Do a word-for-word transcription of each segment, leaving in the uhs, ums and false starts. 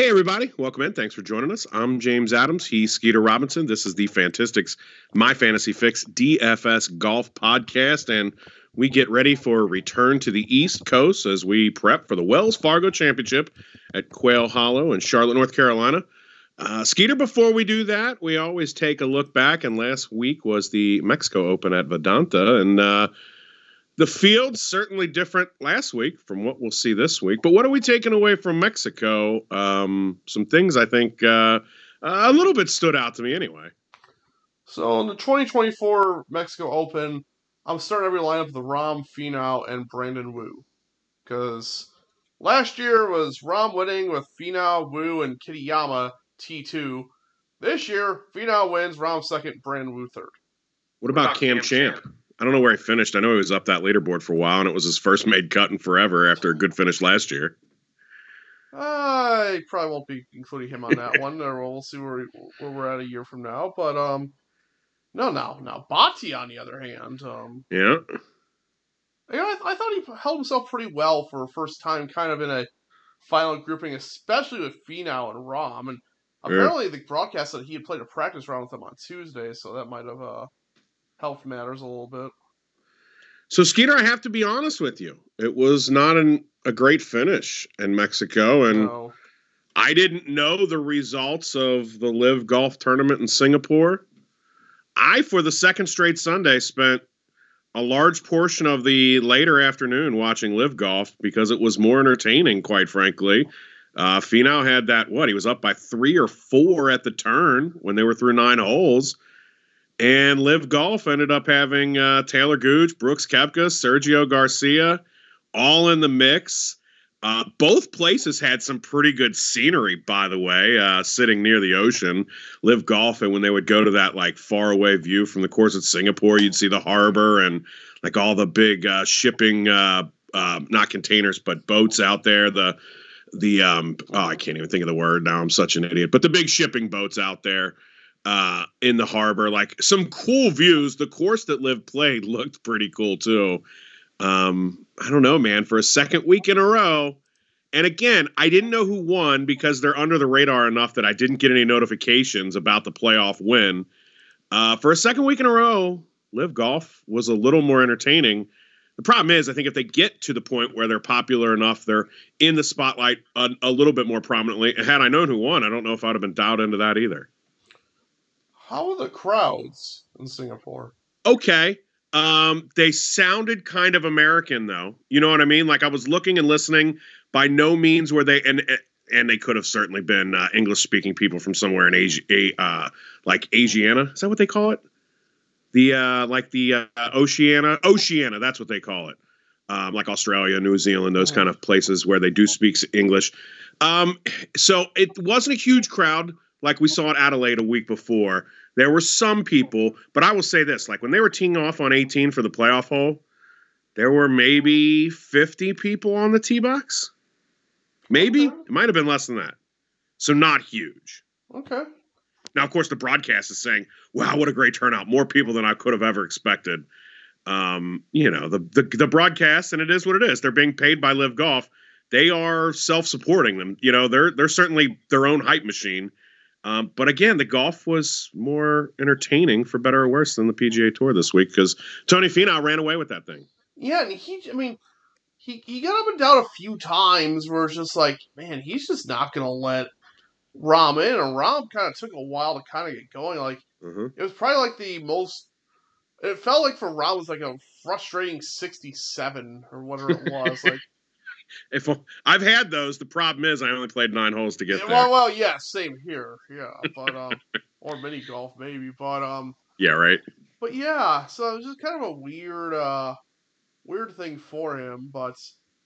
Hey, everybody. Welcome in. Thanks for joining us. I'm James Adams. He's Skeeter Robinson. This is the Fantastics My Fantasy Fix D F S Golf Podcast, and we get ready for a return to the East Coast as we prep for the Wells Fargo Championship at Quail Hollow in Charlotte, North Carolina. Uh, Skeeter, before we do that, we always take a look back, and last week was the Mexico Open at Vedanta, and uh, the field's certainly different last week from what we'll see this week. But what are we taking away from Mexico? Um, some things I think uh, a little bit stood out to me anyway. So in the twenty twenty-four Mexico Open, I'm starting every lineup with Rahm, Finau, and Brandon Wu. Because last year was Rahm winning with Finau, Wu, and Kitayama T two. This year, Finau wins, Rahm second, Brandon Wu third. What about, what about Cam, Cam Champ? Champ? I don't know where he finished. I know he was up that leaderboard for a while, and it was his first made cut in forever after a good finish last year. I probably won't be including him on that one. Or we'll see where, we, where we're at a year from now. But um, no, no, no. Bati, on the other hand, um, yeah, you know, I, I thought he held himself pretty well for a first time, kind of in a final grouping, especially with Finau and Rahm. And apparently, yeah. the broadcast said he had played a practice round with them on Tuesday, so that might have uh. helped matters a little bit. So, Skeeter, I have to be honest with you. It was not an, a great finish in Mexico, and no. I didn't know the results of the Live Golf Tournament in Singapore. I, for the second straight Sunday, spent a large portion of the later afternoon watching Live Golf because it was more entertaining, quite frankly. Uh, Finau had that, what, he was up by three or four at the turn when they were through nine holes. And Live Golf ended up having uh, Taylor Gooch, Brooks Koepka, Sergio Garcia, all in the mix. Uh, both places had some pretty good scenery, by the way, uh, sitting near the ocean. Live Golf, and when they would go to that like faraway view from the course at Singapore, you'd see the harbor and like all the big uh, shipping, uh, uh, not containers, but boats out there. The the um, oh, I can't even think of the word now. I'm such an idiot. But the big shipping boats out there. Uh, in the harbor, like some cool views. The course that Liv played looked pretty cool too. Um, I don't know, man, for a second week in a row. And again, I didn't know who won because they're under the radar enough that I didn't get any notifications about the playoff win. Uh, for a second week in a row, Live Golf was a little more entertaining. The problem is, I think if they get to the point where they're popular enough, they're in the spotlight a, a little bit more prominently. And had I known who won, I don't know if I'd have been dialed into that either. How are the crowds in Singapore? Okay. Um, they sounded kind of American, though. You know what I mean? Like I was looking and listening. By no means were they, and and they could have certainly been uh, English-speaking people from somewhere in Asia, uh, like Asiana. Is that what they call it? The uh, like the uh, Oceania, Oceania. That's what they call it. Um, like Australia, New Zealand, those oh. kind of places where they do speak English. Um, so it wasn't a huge crowd like we saw at Adelaide a week before. There were some people, but I will say this, like when they were teeing off on eighteen for the playoff hole, there were maybe fifty people on the tee box. Maybe. Okay. It might have been less than that. So not huge. Okay. Now, of course, the broadcast is saying, wow, what a great turnout. More people than I could have ever expected. Um, you know, the, the, the broadcast, and it is what it is. They're being paid by Live Golf. They are self-supporting them. You know, they're, they're certainly their own hype machine. Um, but again, the golf was more entertaining, for better or worse, than the P G A Tour this week because Tony Finau ran away with that thing. Yeah, and he, I mean, he, he got up and down a few times where it's just like, man, he's just not going to let Rahm in. And Rahm kind of took a while to kind of get going. Like, mm-hmm. It was probably like the most, it felt like for Rahm it was like a frustrating sixty-seven or whatever it was. Like, If I've had those, the problem is I only played nine holes to get yeah, there. Well, well, yeah, same here, yeah, but um, or mini golf maybe, but um, yeah, right. But yeah, so it was just kind of a weird, uh, weird thing for him. But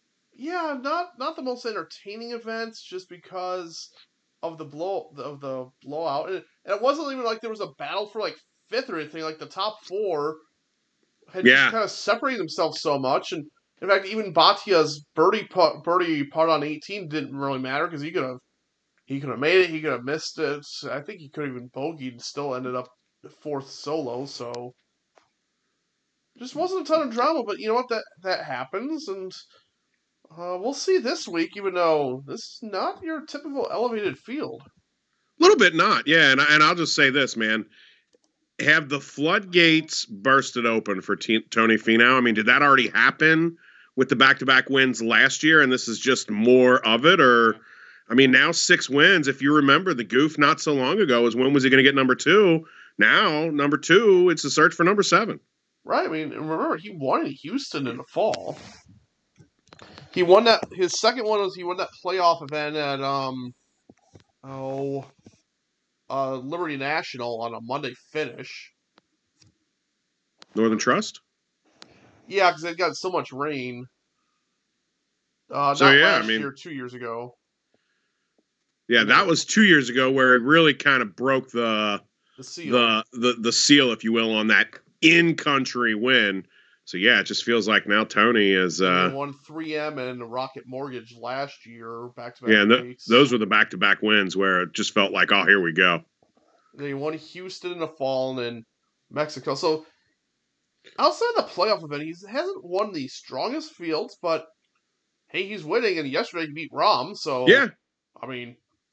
yeah, not not the most entertaining events, just because of the blow of the blowout, and, and it wasn't even like there was a battle for like fifth or anything. Like the top four had yeah. just kind of separated themselves so much, and in fact, even Batia's birdie putt, birdie putt on eighteen didn't really matter because he could have he could have made it, he could have missed it. I think he could have even bogeyed and still ended up fourth solo. So just wasn't a ton of drama, but you know what? That that happens, and Uh, we'll see this week, even though this is not your typical elevated field. A little bit not, yeah. And, and I'll just say this, man. Have the floodgates bursted open for T- Tony Finau? I mean, did that already happen with the back-to-back wins last year, and this is just more of it? Or, I mean, now six wins. If you remember, the goof not so long ago was when was he going to get number two? Now, number two, it's a search for number seven. Right. I mean, remember, he won in Houston in the fall. He won that. His second one was he won that playoff event at um, oh, uh, Liberty National on a Monday finish. Northern Trust? Yeah, because it got so much rain. Uh, So, not yeah, last I mean, year, two years ago. yeah, that was two years ago where it really kind of broke the The seal. the the the seal, if you will, on that in-country win. So yeah, it just feels like now Tony is. Uh, They won three M and Rocket Mortgage last year, back to back yeah, and th- weeks. those were the back-to-back wins where it just felt like, oh, here we go. They won Houston in the fall and then Mexico. So outside the playoff event, he hasn't won the strongest fields, but hey, he's winning. And yesterday he beat Rahm, so Yeah, I mean,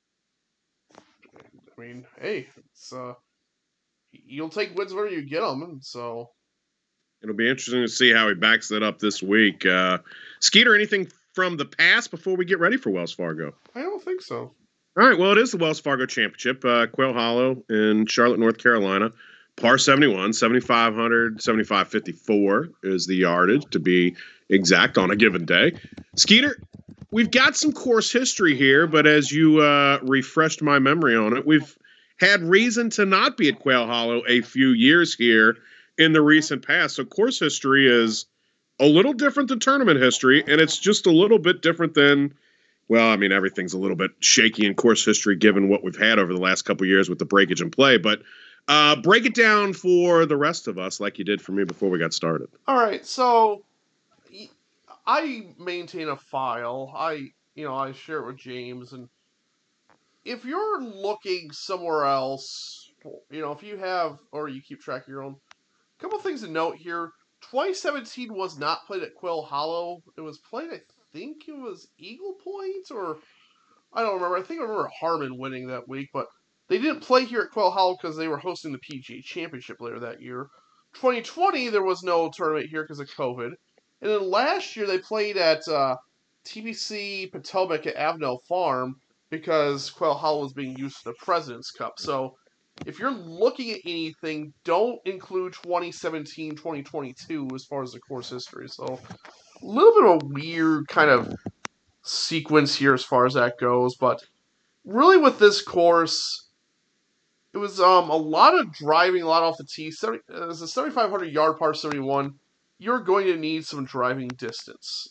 I mean, hey, it's uh, you'll take wins wherever you get them. So it'll be interesting to see how he backs that up this week. Uh, Skeeter, anything from the past before we get ready for Wells Fargo? I don't think so. All right, well, it is the Wells Fargo Championship, uh, Quail Hollow in Charlotte, North Carolina. Par seventy-one, seventy-five hundred, seventy-five fifty-four is the yardage to be exact on a given day. Skeeter, we've got some course history here, but as you uh, refreshed my memory on it, we've had reason to not be at Quail Hollow a few years here in the recent past. So course history is a little different than tournament history, and it's just a little bit different than, well, I mean, everything's a little bit shaky in course history given what we've had over the last couple of years with the breakage and play. But uh, break it down for the rest of us like you did for me before we got started. All right, so I maintain a file. I, you know, I share it with James, and if you're looking somewhere else, you know, if you have or you keep track of your own, a couple things to note here. twenty seventeen was not played at Quail Hollow. It was played, I think it was Eagle Point, or I don't remember. I think I remember Harmon winning that week, but they didn't play here at Quail Hollow because they were hosting the P G A Championship later that year. twenty twenty, there was no tournament here because of COVID. And then last year, they played at uh, T B C Potomac at Avenel Farm because Quail Hollow was being used for the President's Cup. So if you're looking at anything, don't include twenty seventeen, twenty twenty-two as far as the course history. So a little bit of a weird kind of sequence here as far as that goes. But really with this course, it was um, a lot of driving, a lot off the tee. seventy, uh, it's a seventy-five hundred yard par seventy-one. You're going to need some driving distance.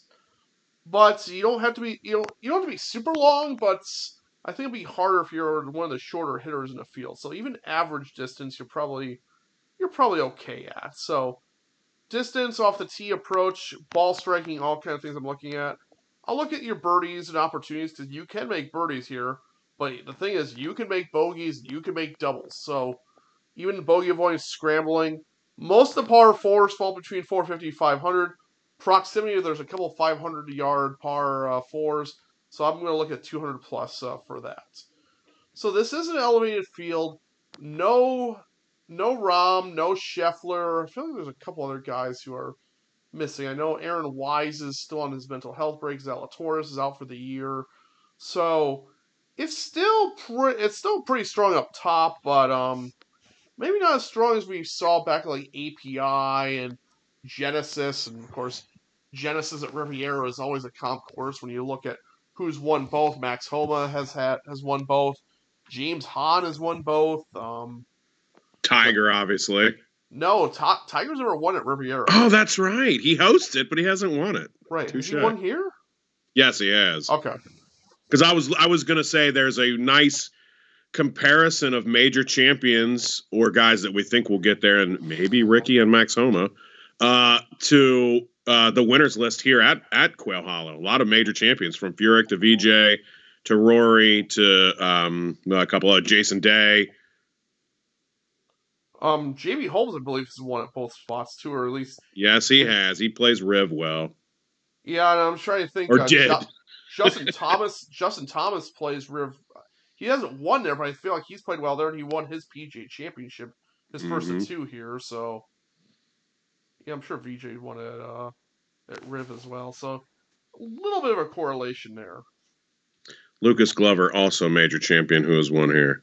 But you don't have to be, you know, you don't have to be super long, but I think it'll be harder if you're one of the shorter hitters in the field. So even average distance, you're probably you're probably okay at. So distance off the tee, approach, ball striking, all kind of things I'm looking at. I'll look at your birdies and opportunities because you can make birdies here. But the thing is, you can make bogeys, you can make doubles. So even bogey avoiding scrambling. Most of the par fours fall between four fifty and five hundred. Proximity, there's a couple five hundred yard par uh, fours. So I'm going to look at two hundred plus uh, for that. So this is an elevated field. No, no Rahm, no Scheffler. I feel like there's a couple other guys who are missing. I know Aaron Wise is still on his mental health break. Zalatoris is out for the year. So it's still pre- it's still pretty strong up top, but um, maybe not as strong as we saw back at like A P I and Genesis, and of course Genesis at Riviera is always a comp course when you look at who's won both. Max Homa has had has won both. James Hahn has won both. Um, Tiger, obviously. no, T- Tiger's never won at Riviera. Oh, that's right. He hosts it, but he hasn't won it. Right. Touché. Has he won here? Yes, he has. Okay. Because I was I was gonna say there's a nice comparison of major champions or guys that we think will get there, and maybe Ricky and Max Homa, uh, to uh, the winners list here at at Quail Hollow. A lot of major champions from Furyk to V J to Rory to um, a couple of Jason Day. Um, J B Holmes, I believe, has won at both spots too, or at least Yes, he has. He plays Riv well. Yeah, and I'm trying to think. Or Uh, did. Ju- Justin Thomas. Justin Thomas plays Riv. He hasn't won there, but I feel like he's played well there, and he won his P G A Championship, his first of Mm-hmm. two here. So yeah, I'm sure V J won at uh, at Riv as well. So a little bit of a correlation there. Lucas Glover, also a major champion who has won here.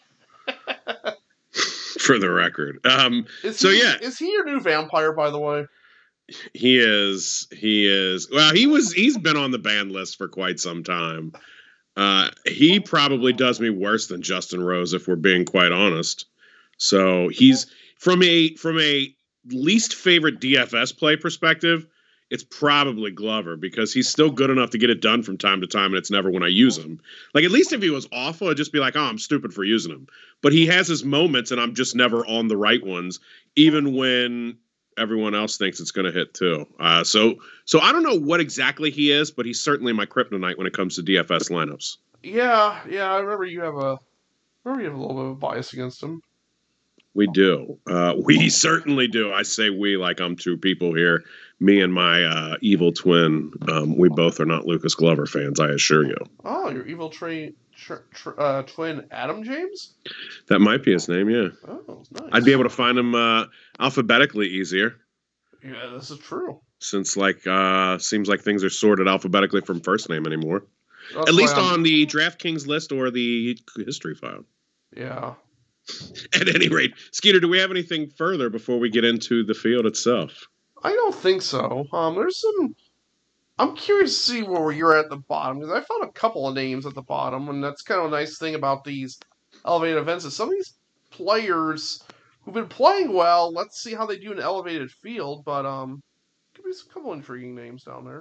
For the record. Um, is so he, yeah, is he your new vampire? By the way, he is. He is. Well, he was. He's been on the ban list for quite some time. Uh, he probably does me worse than Justin Rose, if we're being quite honest. So he's from a from a least favorite D F S play perspective. It's probably Glover because he's still good enough to get it done from time to time, and it's never when I use him. Like, at least if he was awful, I'd just be like, oh, I'm stupid for using him. But he has his moments, and I'm just never on the right ones, even when everyone else thinks it's going to hit too. Uh, so so I don't know what exactly he is, but he's certainly my kryptonite when it comes to D F S lineups. yeah, yeah. I remember you have a, I remember you have a little bit of a bias against him. We do. Uh, we certainly do. I say we like I'm two people here. Me and my uh, evil twin. Um, we both are not Lucas Glover fans, I assure you. Oh, your evil tra- tra- tra- uh, twin, Adam James? That might be his name, yeah. Oh, nice. I'd be able to find him uh, alphabetically easier. Yeah, this is true. Since, like, uh, seems like things are sorted alphabetically from first name anymore. That's At least why I'm- on the DraftKings list or the history file. Yeah. At any rate, Skeeter, do we have anything further before we get into the field itself? I don't think so. Um, there's some. I'm curious to see where you're at the bottom because I found a couple of names at the bottom, and that's kind of a nice thing about these elevated events is some of these players who've been playing well. Let's see how they do in an elevated field, but um, could be a couple intriguing names down there.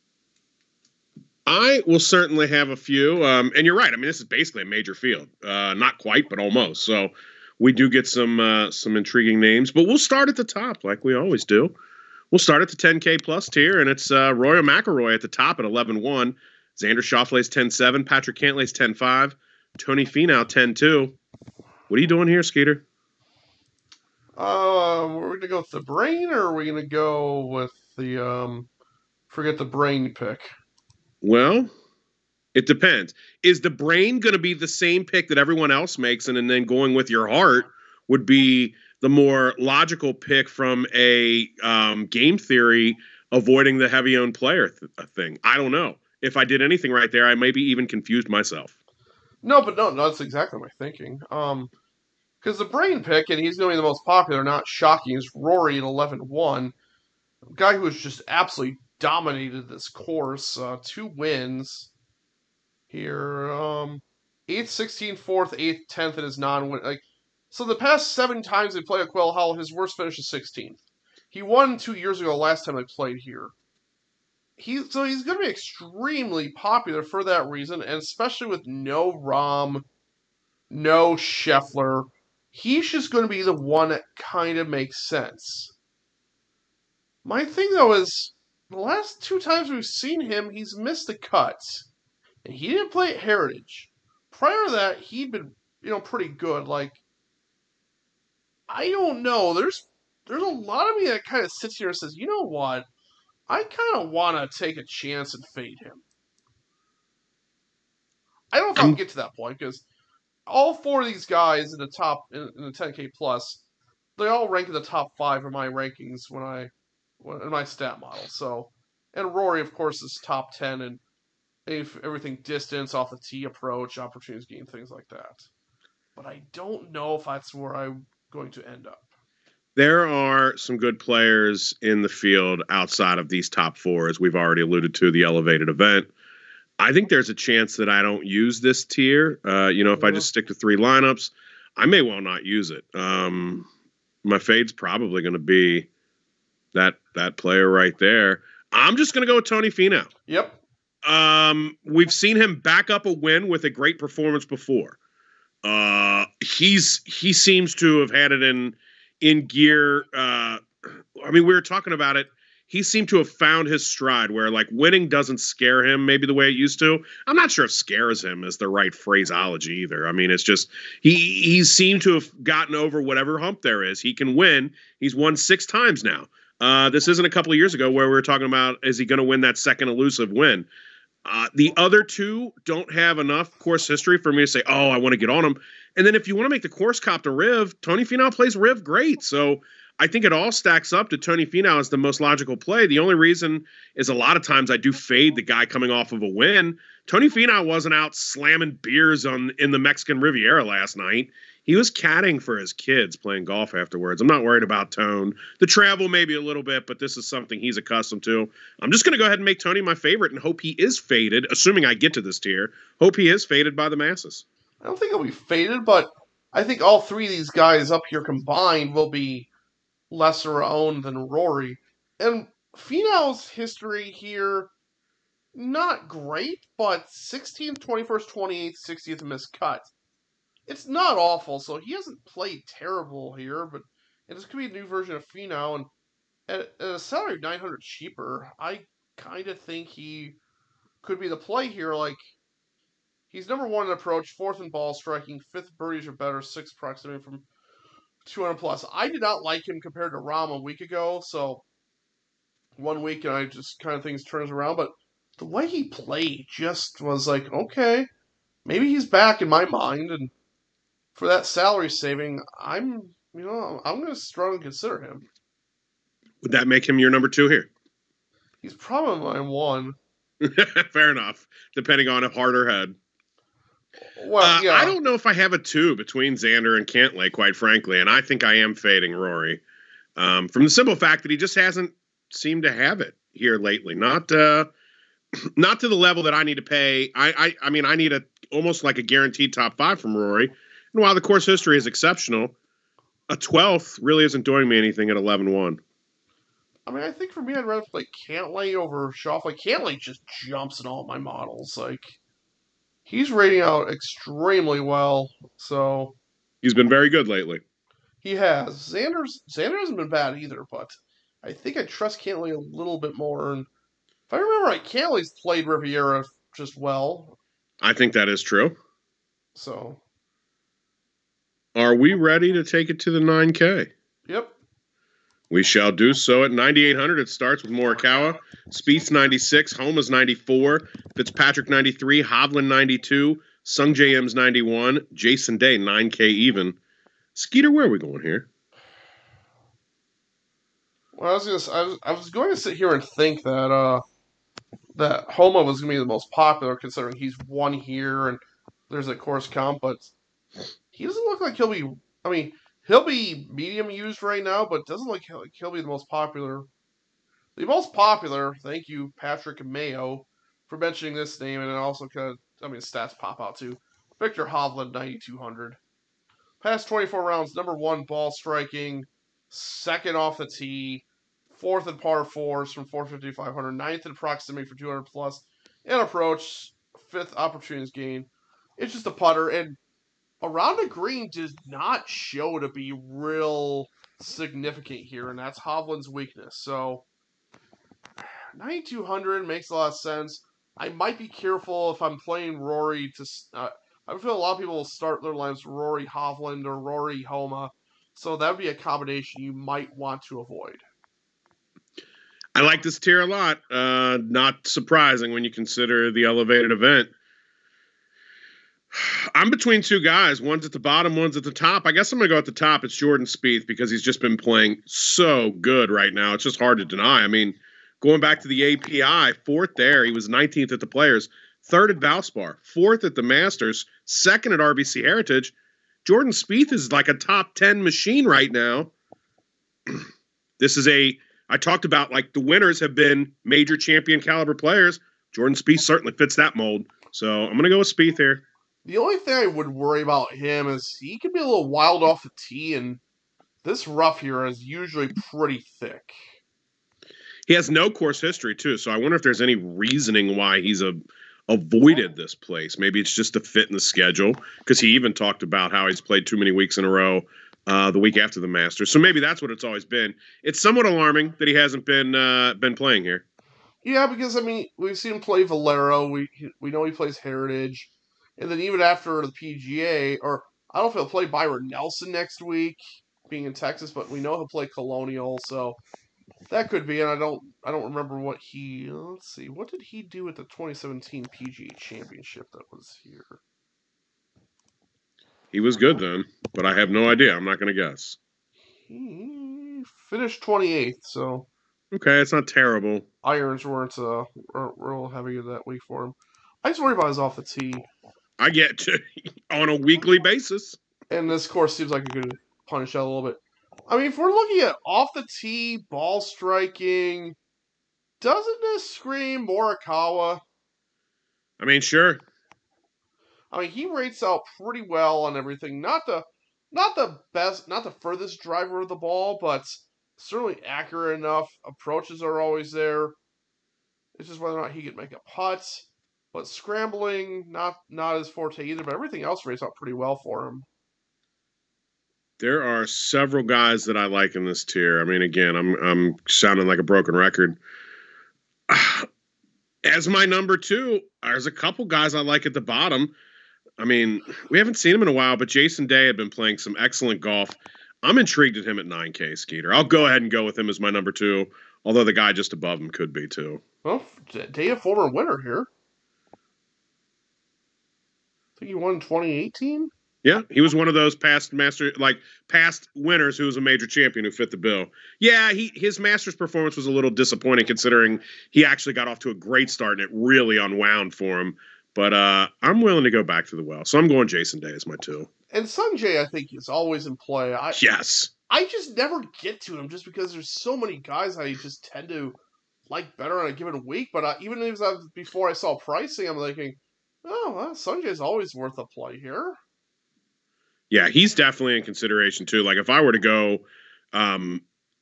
I will certainly have a few, um, and you're right. I mean, this is basically a major field, uh, not quite, but almost. So we do get some uh, some intriguing names, but we'll start at the top like we always do. We'll start at the ten K plus tier, and it's uh, Rory McIlroy at the top at eleven one. Xander Schauffele's ten seven. Patrick Cantlay's ten five. Tony Finau ten two. What are you doing here, Skeeter? Uh, we're going to go with the brain, or are we going to go with the, um, forget the brain pick? Well, it depends. Is the brain going to be the same pick that everyone else makes, and, and then going with your heart would be the more logical pick from a um, game theory, avoiding the heavy owned player th- thing? I don't know. If I did anything right there, I maybe even confused myself. No, but no, no, that's exactly my thinking. Um, because the brain pick, and he's going to be the most popular, not shocking, is Rory at eleven one. A guy who has just absolutely dominated this course. Uh, two wins here. Um, eighth, sixteenth, fourth, eighth, tenth in his non-win. Like, so the past seven times they played at Quail Hollow, his worst finish is sixteenth. He won two years ago last time they played here. He, so he's going to be extremely popular for that reason, and especially with no Rahm, no Scheffler. He's just going to be the one that kind of makes sense. My thing, though, is the last two times we've seen him, he's missed the cuts. And he didn't play at Heritage. Prior to that, he'd been, you know, pretty good. Like, I don't know. There's there's a lot of me that kind of sits here and says, you know what? I kind of want to take a chance and fade him. I don't know if I'll get to that point, because all four of these guys in the top, in, in the ten K plus, they all rank in the top five of my rankings when I, when, in my stat model. So, and Rory, of course, is top ten and everything distance, off the tee approach, opportunities gained, things like that. But I don't know if that's where I'm going to end up. There are some good players in the field outside of these top four, as we've already alluded to, the elevated event. I think there's a chance that I don't use this tier. Uh, you know, if I just stick to three lineups, I may well not use it. Um, my fade's probably going to be that that player right there. I'm just going to go with Tony Finau. Yep. Um, we've seen him back up a win with a great performance before. Uh, he's he seems to have had it in in gear. Uh, I mean, we were talking about it. He seemed to have found his stride where, like, winning doesn't scare him maybe the way it used to. I'm not sure if scares him is the right phraseology either. I mean, it's just he he seemed to have gotten over whatever hump there is. He can win. He's won six times now. Uh, this isn't a couple of years ago where we were talking about is he going to win that second elusive win. Uh, the other two don't have enough course history for me to say, oh, I want to get on them. And then if you want to make the course cop to Riv, Tony Finau plays Riv great. So I think it all stacks up to Tony Finau as the most logical play. The only reason is a lot of times I do fade the guy coming off of a win. Tony Finau wasn't out slamming beers on in the Mexican Riviera last night. He was caddying for his kids playing golf afterwards. I'm not worried about Tone. The travel maybe a little bit, but this is something he's accustomed to. I'm just going to go ahead and make Tony my favorite and hope he is faded, assuming I get to this tier. Hope he is faded by the masses. I don't think he'll be faded, but I think all three of these guys up here combined will be lesser owned than Rory. And Finau's history here, not great, but sixteenth, twenty-first, twenty-eighth, sixtieth missed cut. It's not awful, so he hasn't played terrible here, but this could be a new version of Finau, and at, at a salary of nine hundred cheaper, I kind of think he could be the play here. Like, he's number one in approach, fourth in ball striking, fifth birdies or better, sixth proximity from two hundred plus. I did not like him compared to Rahm a week ago, so one week and I just kind of things turns around, but the way he played just was like, okay, maybe he's back in my mind, and for that salary saving, I'm, you know, I'm going to strongly consider him. Would that make him your number two here? He's probably my one. Fair enough, depending on a heart or head. Well, uh, yeah. I don't know if I have a two between Xander and Cantlay, quite frankly, and I think I am fading Rory. Um, from the simple fact that he just hasn't seemed to have it here lately. Not uh, not to the level that I need to pay. I, I, I mean, I need a almost like a guaranteed top five from Rory. And while the course history is exceptional, a twelfth really isn't doing me anything at eleven one. I mean, I think for me, I'd rather play Cantlay over Schauffele. Cantlay just jumps in all my models. Like, he's rating out extremely well, so... He's been very good lately. He has. Xander's, Xander hasn't been bad either, but I think I trust Cantlay a little bit more. And if I remember right, Cantlay's played Riviera just well. I think that is true. So... Are we ready to take it to the nine K? Yep. We shall do so at ninety-eight hundred. It starts with Morikawa. Spieth ninety-six, Homa's ninety-four, Fitzpatrick ninety-three, Hovland ninety-two, Sungjae Im's ninety-one, Jason Day nine K even. Skeeter, where are we going here? Well, I was gonna, I was, I was going to sit here and think that uh, that Homa was going to be the most popular, considering he's won here and there's a course comp, but he doesn't look like he'll be. I mean, he'll be medium used right now, but it doesn't look like he'll be the most popular. The most popular, thank you, Patrick Mayo, for mentioning this name, and it also kind of, I mean, stats pop out too. Victor Hovland, ninety-two hundred. Past twenty-four rounds, number one ball striking, second off the tee, fourth in par fours from four fifty to five hundred, ninth in proximity for two hundred plus, and approach, fifth opportunities gain. It's just a putter, and around the green does not show to be real significant here, and that's Hovland's weakness. So, ninety-two hundred makes a lot of sense. I might be careful if I'm playing Rory to. Uh, I feel a lot of people will start their lines Rory Hovland or Rory Homa, so that would be a combination you might want to avoid. I like this tier a lot. Uh, not surprising when you consider the elevated event. I'm between two guys. One's at the bottom, one's at the top. I guess I'm going to go at the top. It's Jordan Spieth because he's just been playing so good right now. It's just hard to deny. I mean, going back to the A P I, fourth there. He was nineteenth at the Players, third at Valspar, fourth at the Masters, second at R B C Heritage. Jordan Spieth is like a top ten machine right now. This is a, I talked about like the winners have been major champion caliber players. Jordan Spieth certainly fits that mold. So I'm going to go with Spieth here. The only thing I would worry about him is he can be a little wild off the tee, and this rough here is usually pretty thick. He has no course history, too, so I wonder if there's any reasoning why he's a, avoided this place. Maybe it's just a fit in the schedule, because he even talked about how he's played too many weeks in a row uh, the week after the Masters. So maybe that's what it's always been. It's somewhat alarming that he hasn't been uh, been playing here. Yeah, because, I mean, we've seen him play Valero. We, we know he plays Heritage. And then even after the P G A, or I don't know if he'll play Byron Nelson next week, being in Texas, but we know he'll play Colonial. So That could be, and I don't I don't remember what he. Let's see, what did he do at the twenty seventeen P G A Championship that was here? He was good then, but I have no idea. I'm not going to guess. He finished twenty-eighth, so Okay, it's not terrible. irons weren't uh weren't real heavy that week for him. I just worry about his off the tee, I get to on a weekly basis. and this course seems like it could punish that a little bit. I mean, if we're looking at off the tee ball striking, doesn't this scream Morikawa? I mean, sure. I mean, he rates out pretty well on everything. Not the not the best, not the furthest driver of the ball, but certainly accurate enough. Approaches are always there. It's just whether or not he could make a putt. But scrambling, not not his forte either. But everything else rates out pretty well for him. There are several guys that I like in this tier. I mean, again, I'm I'm sounding like a broken record. As my number two, there's a couple guys I like at the bottom. I mean, we haven't seen him in a while, but Jason Day had been playing some excellent golf. I'm intrigued at him at nine K, Skeeter. I'll go ahead and go with him as my number two, although the guy just above him could be too. Well, Day a former winner here. I think he won in twenty eighteen. Yeah, he was one of those past master, like past winners who was a major champion who fit the bill. Yeah, he his Masters performance was a little disappointing considering he actually got off to a great start and it really unwound for him. But uh, I'm willing to go back to the well, so I'm going Jason Day as my two. And Sungjae, I think, is always in play. I, yes, I just never get to him just because there's so many guys I just tend to like better on a given week. But I, even as I, before I saw pricing, I'm thinking, oh, well, Sungjae's always worth a play here. Yeah, he's definitely in consideration too. Like if I were to go, um,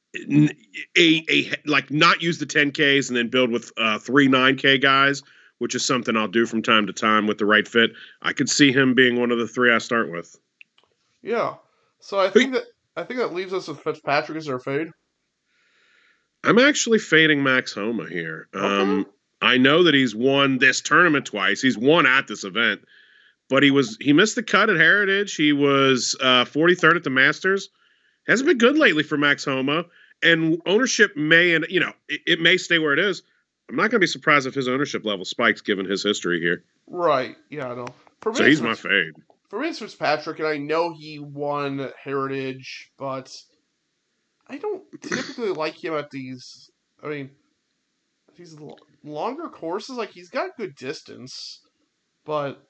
a a like not use the ten Ks and then build with uh, three nine K guys, which is something I'll do from time to time with the right fit. I could see him being one of the three I start with. Yeah, so I think that I think that leaves us with Fitzpatrick as our fade. I'm actually fading Max Homa here. Okay. Um, I know that he's won this tournament twice. He's won at this event, but he was he missed the cut at Heritage. He was uh, forty-third at the Masters. Hasn't been good lately for Max Homa, and ownership may and you know it, it may stay where it is. I'm not going to be surprised if his ownership level spikes given his history here. Right. Yeah, I know. For so he's my fade. For me, it's Fitzpatrick, and I know he won Heritage, but I don't typically like him at these. I mean, these longer courses. Like he's got good distance, but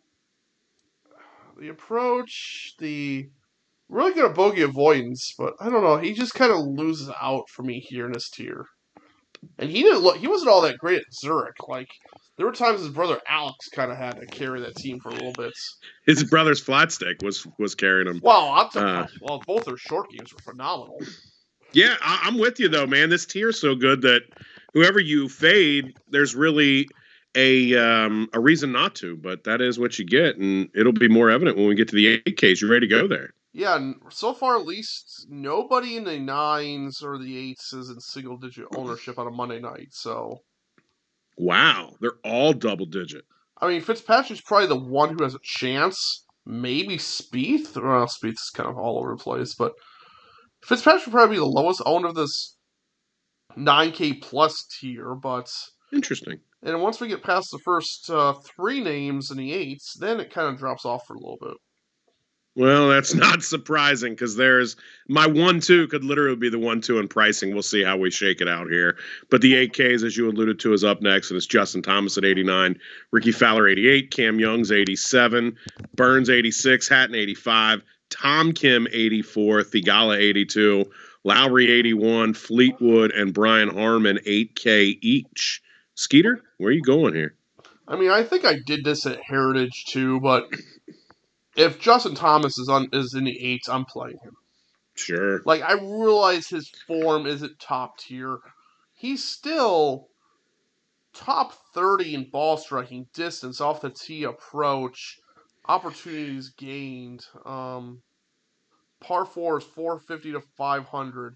the approach, the really good at bogey avoidance, but I don't know. He just kind of loses out for me here in this tier. And he didn't look. He wasn't all that great at Zurich. Like there were times his brother Alex kind of had to carry that team for a little bit. His brother's flat stick was was carrying him. Well, I'm talking, uh, well, both their short games were phenomenal. Yeah, I, I'm with you though, man. This tier's so good that whoever you fade, there's really a um, a reason not to. But that is what you get, and it'll be more evident when we get to the eight Ks. You ready to go there? Yeah, so far at least nobody in the nines or the eights is in single digit ownership on a Monday night. So, wow, they're all double digit. I mean, Fitzpatrick's probably the one who has a chance. Maybe Spieth. Well, Spieth is kind of all over the place, but Fitzpatrick would probably be the lowest owned of this nine K plus tier. But interesting. And once we get past the first uh, three names in the eights, then it kind of drops off for a little bit. Well, that's not surprising because there's my one two could literally be the one two in pricing. We'll see how we shake it out here. But the eight Ks, as you alluded to, is up next, and it's Justin Thomas at eighty-nine, Ricky Fowler eighty-eight, Cam Young's eighty-seven, Burns eighty-six, Hatton eighty-five, Tom Kim eighty-four, Thigala eighty-two, Lowry eighty-one, Fleetwood and Brian Harman eight K each. Skeeter, where are you going here? I mean, I think I did this at Heritage too, but if Justin Thomas is on is in the eights, I'm playing him. Sure. Like, I realize his form isn't top tier. He's still top thirty in ball striking, distance, off the tee approach, opportunities gained. Um, par four is four fifty to five hundred.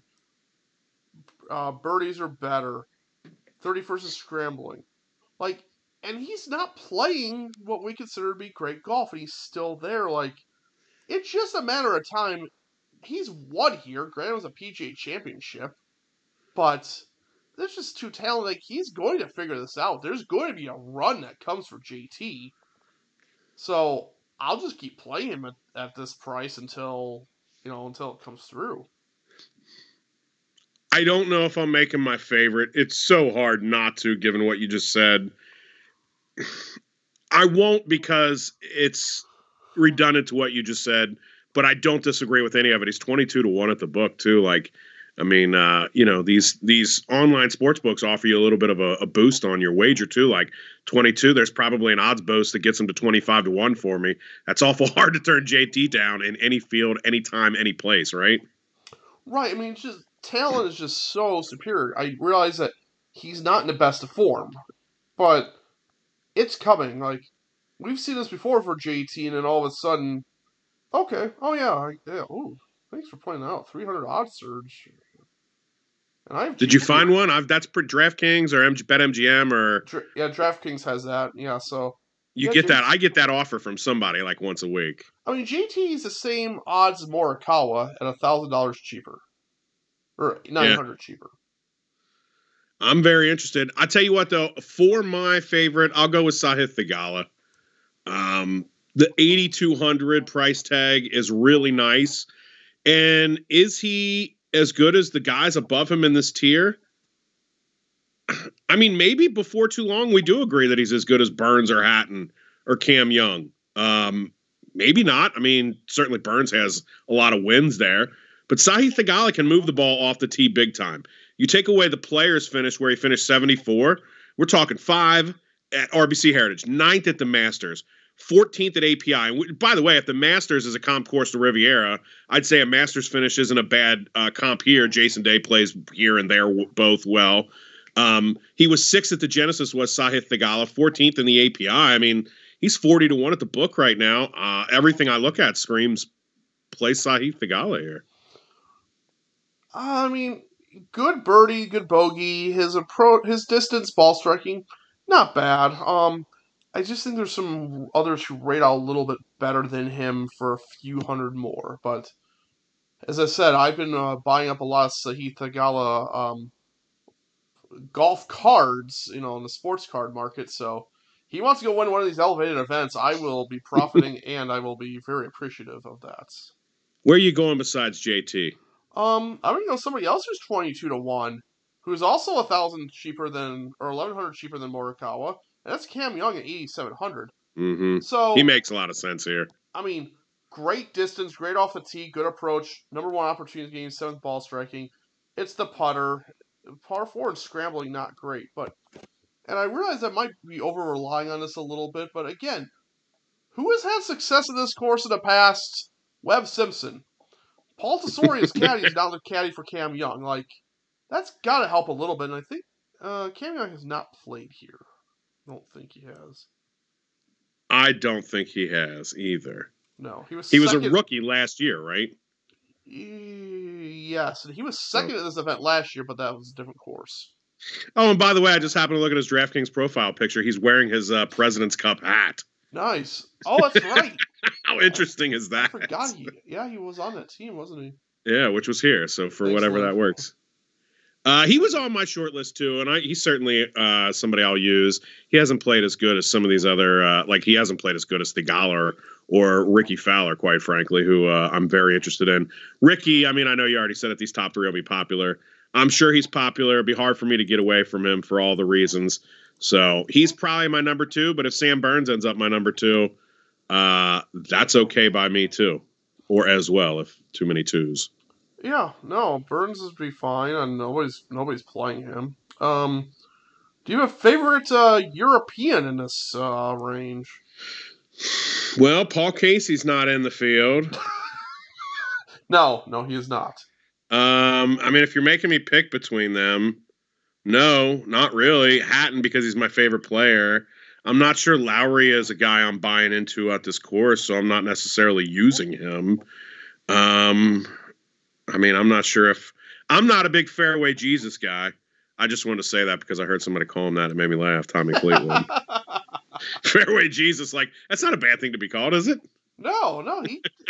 Uh, birdies are better. thirty-first is scrambling. Like, and he's not playing what we consider to be great golf, and he's still there. Like, it's just a matter of time. He's won here. Granted, it was a P G A championship. but there's just too talented. Like, he's going to figure this out. There's going to be a run that comes for J T. So I'll just keep playing him at, at this price until, you know, until it comes through. I don't know if I'm making my favorite. It's so hard not to, given what you just said. I won't because it's redundant to what you just said, but I don't disagree with any of it. He's twenty-two to one at the book too. Like, I mean, uh, you know, these these online sports books offer you a little bit of a, a boost on your wager too. Like twenty-two, there's probably an odds boost that gets him to twenty-five to one for me. That's awful hard to turn J T down in any field, anytime, any place, right? Right. I mean, it's just talent is just so superior. I realize that he's not in the best of form, but it's coming. Like, we've seen this before for J T, and then all of a sudden, okay, oh yeah, yeah. Ooh, thanks for pointing that out. three hundred odds surge. And I Did you find one? I've that's for DraftKings or M G, BetMGM or Dra- yeah, DraftKings has that. Yeah, so you yeah, get J- that. I get that offer from somebody like once a week. I mean, J T is the same odds as Morikawa at a thousand dollars cheaper, or nine hundred yeah. cheaper. I'm very interested. I tell you what, though, for my favorite, I'll go with Sahith Theegala. Um, the eighty-two hundred price tag is really nice, and is he as good as the guys above him in this tier? I mean, maybe before too long we do agree that he's as good as Burns or Hatton or Cam Young. Um, maybe not. I mean, certainly Burns has a lot of wins there, but Sahith Theegala can move the ball off the tee big time. You take away the Players finish where he finished seventy-four, we're talking five at R B C Heritage, ninth at the Masters, fourteenth at A P I. And by the way, if the Masters is a comp course to Riviera, I'd say a Masters finish isn't a bad uh, comp here. Jason Day plays here and there w- both well. Um, he was sixth at the Genesis, was Sahith Theegala, fourteenth in the A P I. I mean, he's forty to one at the book right now. Uh, everything I look at screams play Sahith Theegala here. I mean, good birdie, good bogey. His approach, his distance ball striking, not bad. Um, I just think there's some others who rate out a little bit better than him for a few hundred more. But as I said, I've been uh, buying up a lot of Sahith Theegala um, golf cards, you know, in the sports card market. So he wants to go win one of these elevated events. I will be profiting, and I will be very appreciative of that. Where are you going besides J T? Um, I don't know somebody else who's twenty-two to one, who's also a thousand cheaper than, or eleven hundred cheaper than Morikawa, and that's Cam Young at eighty-seven hundred. Mm-hmm. So he makes a lot of sense here. I mean, great distance, great off the tee, good approach, number one opportunity game, seventh ball striking. It's the putter, par four and scrambling, not great, but and I realize I might be over relying on this a little bit, but again, who has had success at this course in the past? Webb Simpson. Paul Tesoria's caddy is now the caddy for Cam Young. Like, that's got to help a little bit. And I think uh, Cam Young has not played here. I don't think he has. I don't think he has either. No, he was. He second. was a rookie last year, right? Yes, and he was second oh. at this event last year, but that was a different course. Oh, and by the way, I just happened to look at his DraftKings profile picture. He's wearing his uh, President's Cup hat. Nice. Oh, that's right. How interesting is that? I forgot he. Yeah, he was on that team, wasn't he? Yeah, which was here. So for Thanks, whatever Lynn. that works. Uh, he was on my short list too, and I, he's certainly uh, somebody I'll use. He hasn't played as good as some of these other, uh, like he hasn't played as good as Theegala or, or Ricky Fowler, quite frankly, who uh, I'm very interested in. Ricky, I mean, I know you already said that these top three will be popular. I'm sure he's popular. It'd be hard for me to get away from him for all the reasons. So he's probably my number two, but if Sam Burns ends up my number two, uh, that's okay by me too, or as well, if too many twos. Yeah, no, Burns would be fine, and nobody's nobody's playing him. Um, do you have a favorite uh, European in this uh, range? Well, Paul Casey's not in the field. no, no, he is not. Um, I mean, if you're making me pick between them, no, not really. Hatton, because he's my favorite player. I'm not sure Lowry is a guy I'm buying into at this course, so I'm not necessarily using him. Um, I mean, I'm not sure if I'm not a big fairway Jesus guy. I just wanted to say that because I heard somebody call him that. It made me laugh. Tommy Fleetwood. Fairway Jesus, like that's not a bad thing to be called, is it? No, no, he. Yeah,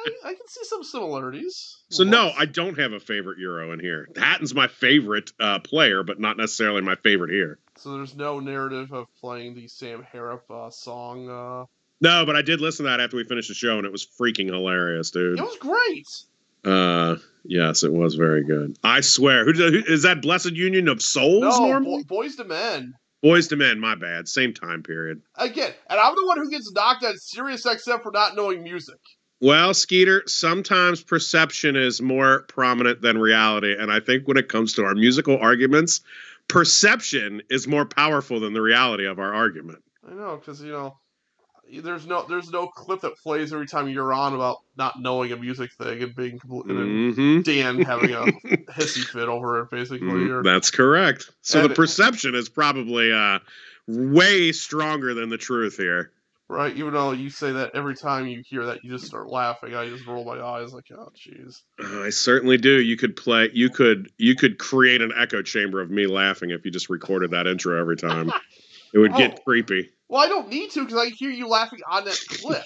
I can see some similarities. So What? no, I don't have a favorite Euro in here. Hatton's my favorite uh, player, but not necessarily my favorite here. So there's no narrative of playing the Sam Harrop uh, song. Uh... No, but I did listen to that after we finished the show, and it was freaking hilarious, dude. It was great. Uh, yes, it was very good. I swear. Who, who is that? Blessed Union of Souls? No, normally? Bo- Boys to Men. Boys to Men. My bad. Same time period. Again, and I'm the one who gets knocked on Sirius X M for not knowing music. Well, Skeeter, sometimes perception is more prominent than reality, and I think when it comes to our musical arguments, perception is more powerful than the reality of our argument. I know, because you know, there's no there's no clip that plays every time you're on about not knowing a music thing and being mm-hmm. and Dan having a hissy fit over it, basically. Mm, or, that's correct. So and, the perception is probably uh, way stronger than the truth here. Right, even though you say that every time you hear that, you just start laughing. I just roll my eyes like, oh, jeez. Uh, I certainly do. You could play. You could. You could create an echo chamber of me laughing if you just recorded that intro every time. It would oh. get creepy. Well, I don't need to because I hear you laughing on that clip.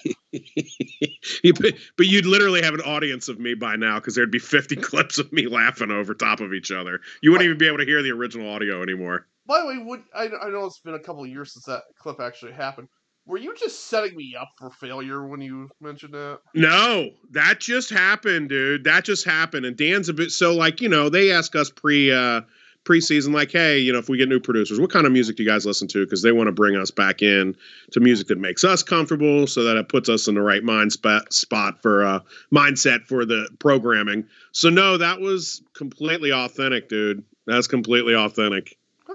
But you'd literally have an audience of me by now because there'd be fifty clips of me laughing over top of each other. You wouldn't even be able to hear the original audio anymore. By the way, would I, I know it's been a couple of years since that clip actually happened. Were you just setting me up for failure when you mentioned that? No, that just happened, dude. That just happened. And Dan's a bit so like, you know, they ask us pre uh, preseason, like, hey, you know, if we get new producers, what kind of music do you guys listen to? Because they want to bring us back in to music that makes us comfortable, so that it puts us in the right mind spot spot for uh, mindset for the programming. So no, that was completely authentic, dude. That's completely authentic.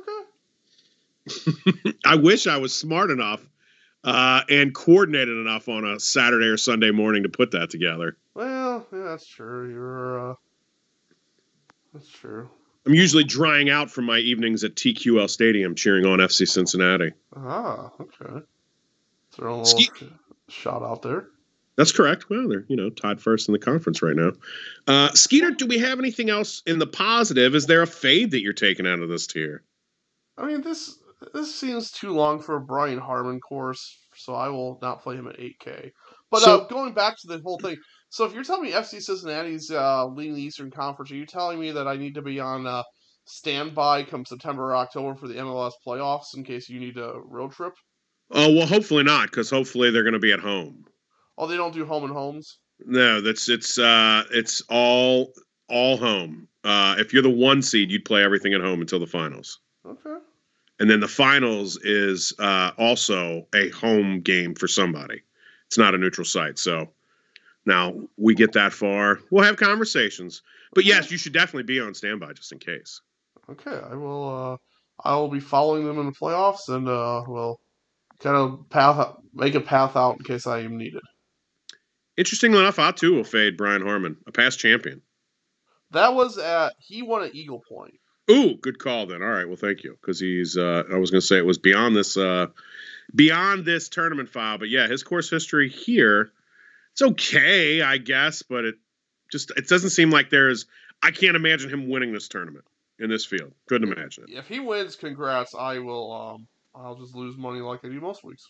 Okay. I wish I was smart enough. Uh, and coordinated enough on a Saturday or Sunday morning to put that together. Well, yeah, that's true. You're, uh, that's true. I'm usually drying out from my evenings at T Q L Stadium cheering on F C Cincinnati. Ah, okay. Is there a little Ske- shot out there? That's correct. Well, they're, you know, tied first in the conference right now. Uh, Skeeter, do we have anything else in the positive? Is there a fade that you're taking out of this tier? I mean, this... This seems too long for a Brian Harman course, so I will not play him at eight K. But so, uh, going back to the whole thing, so if you're telling me F C Cincinnati's uh, leading the Eastern Conference, are you telling me that I need to be on uh, standby come September or October for the M L S playoffs in case you need a road trip? Oh, well, hopefully not, because hopefully they're going to be at home. Oh, they don't do home and homes? No, that's it's uh, it's all all home. Uh, if you're the one seed, you'd play everything at home until the finals. Okay. And then the finals is uh, also a home game for somebody. It's not a neutral site. So now we get that far. We'll have conversations. But yes, you should definitely be on standby just in case. Okay, I will. Uh, I will be following them in the playoffs, and uh, will kind of path make a path out in case I am needed. Interestingly enough, I too will fade Brian Harman, a past champion. That was at he won at Eagle Point. Ooh, good call then. All right, well, thank you, because he's. Uh, I was going to say it was beyond this, uh, beyond this tournament file, but yeah, his course history here, it's okay, I guess, but it just it doesn't seem like there's. I can't imagine him winning this tournament in this field. Couldn't imagine it. If he wins, congrats. I will. Um, I'll just lose money like I do most weeks.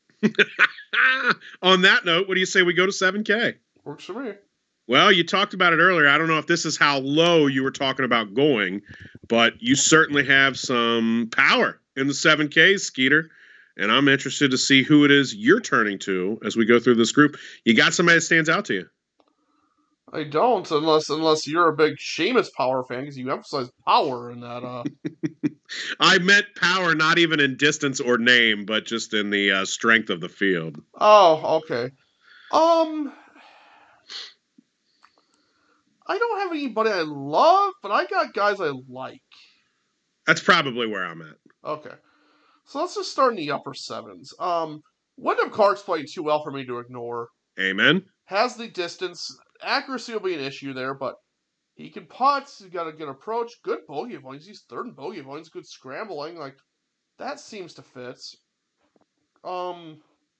On that note, what do you say we go to seven K? Works for me. Well, you talked about it earlier. I don't know if this is how low you were talking about going, but you certainly have some power in the seven Ks, Skeeter. And I'm interested to see who it is you're turning to as we go through this group. You got somebody that stands out to you? I don't, unless unless you're a big Sheamus power fan, because you emphasize power in that. Uh... I meant power, not even in distance or name, but just in the uh, strength of the field. Oh, okay. Um... I don't have anybody I love, but I got guys I like. That's probably where I'm at. Okay. So let's just start in the upper sevens. Um, Wyndham Clark's playing too well for me to ignore. Amen. Has the distance. Accuracy will be an issue there, but he can putt. He's got a good approach. Good bogey avoidance. He's third in bogey avoidance. Good scrambling. Like, that seems to fit. Um...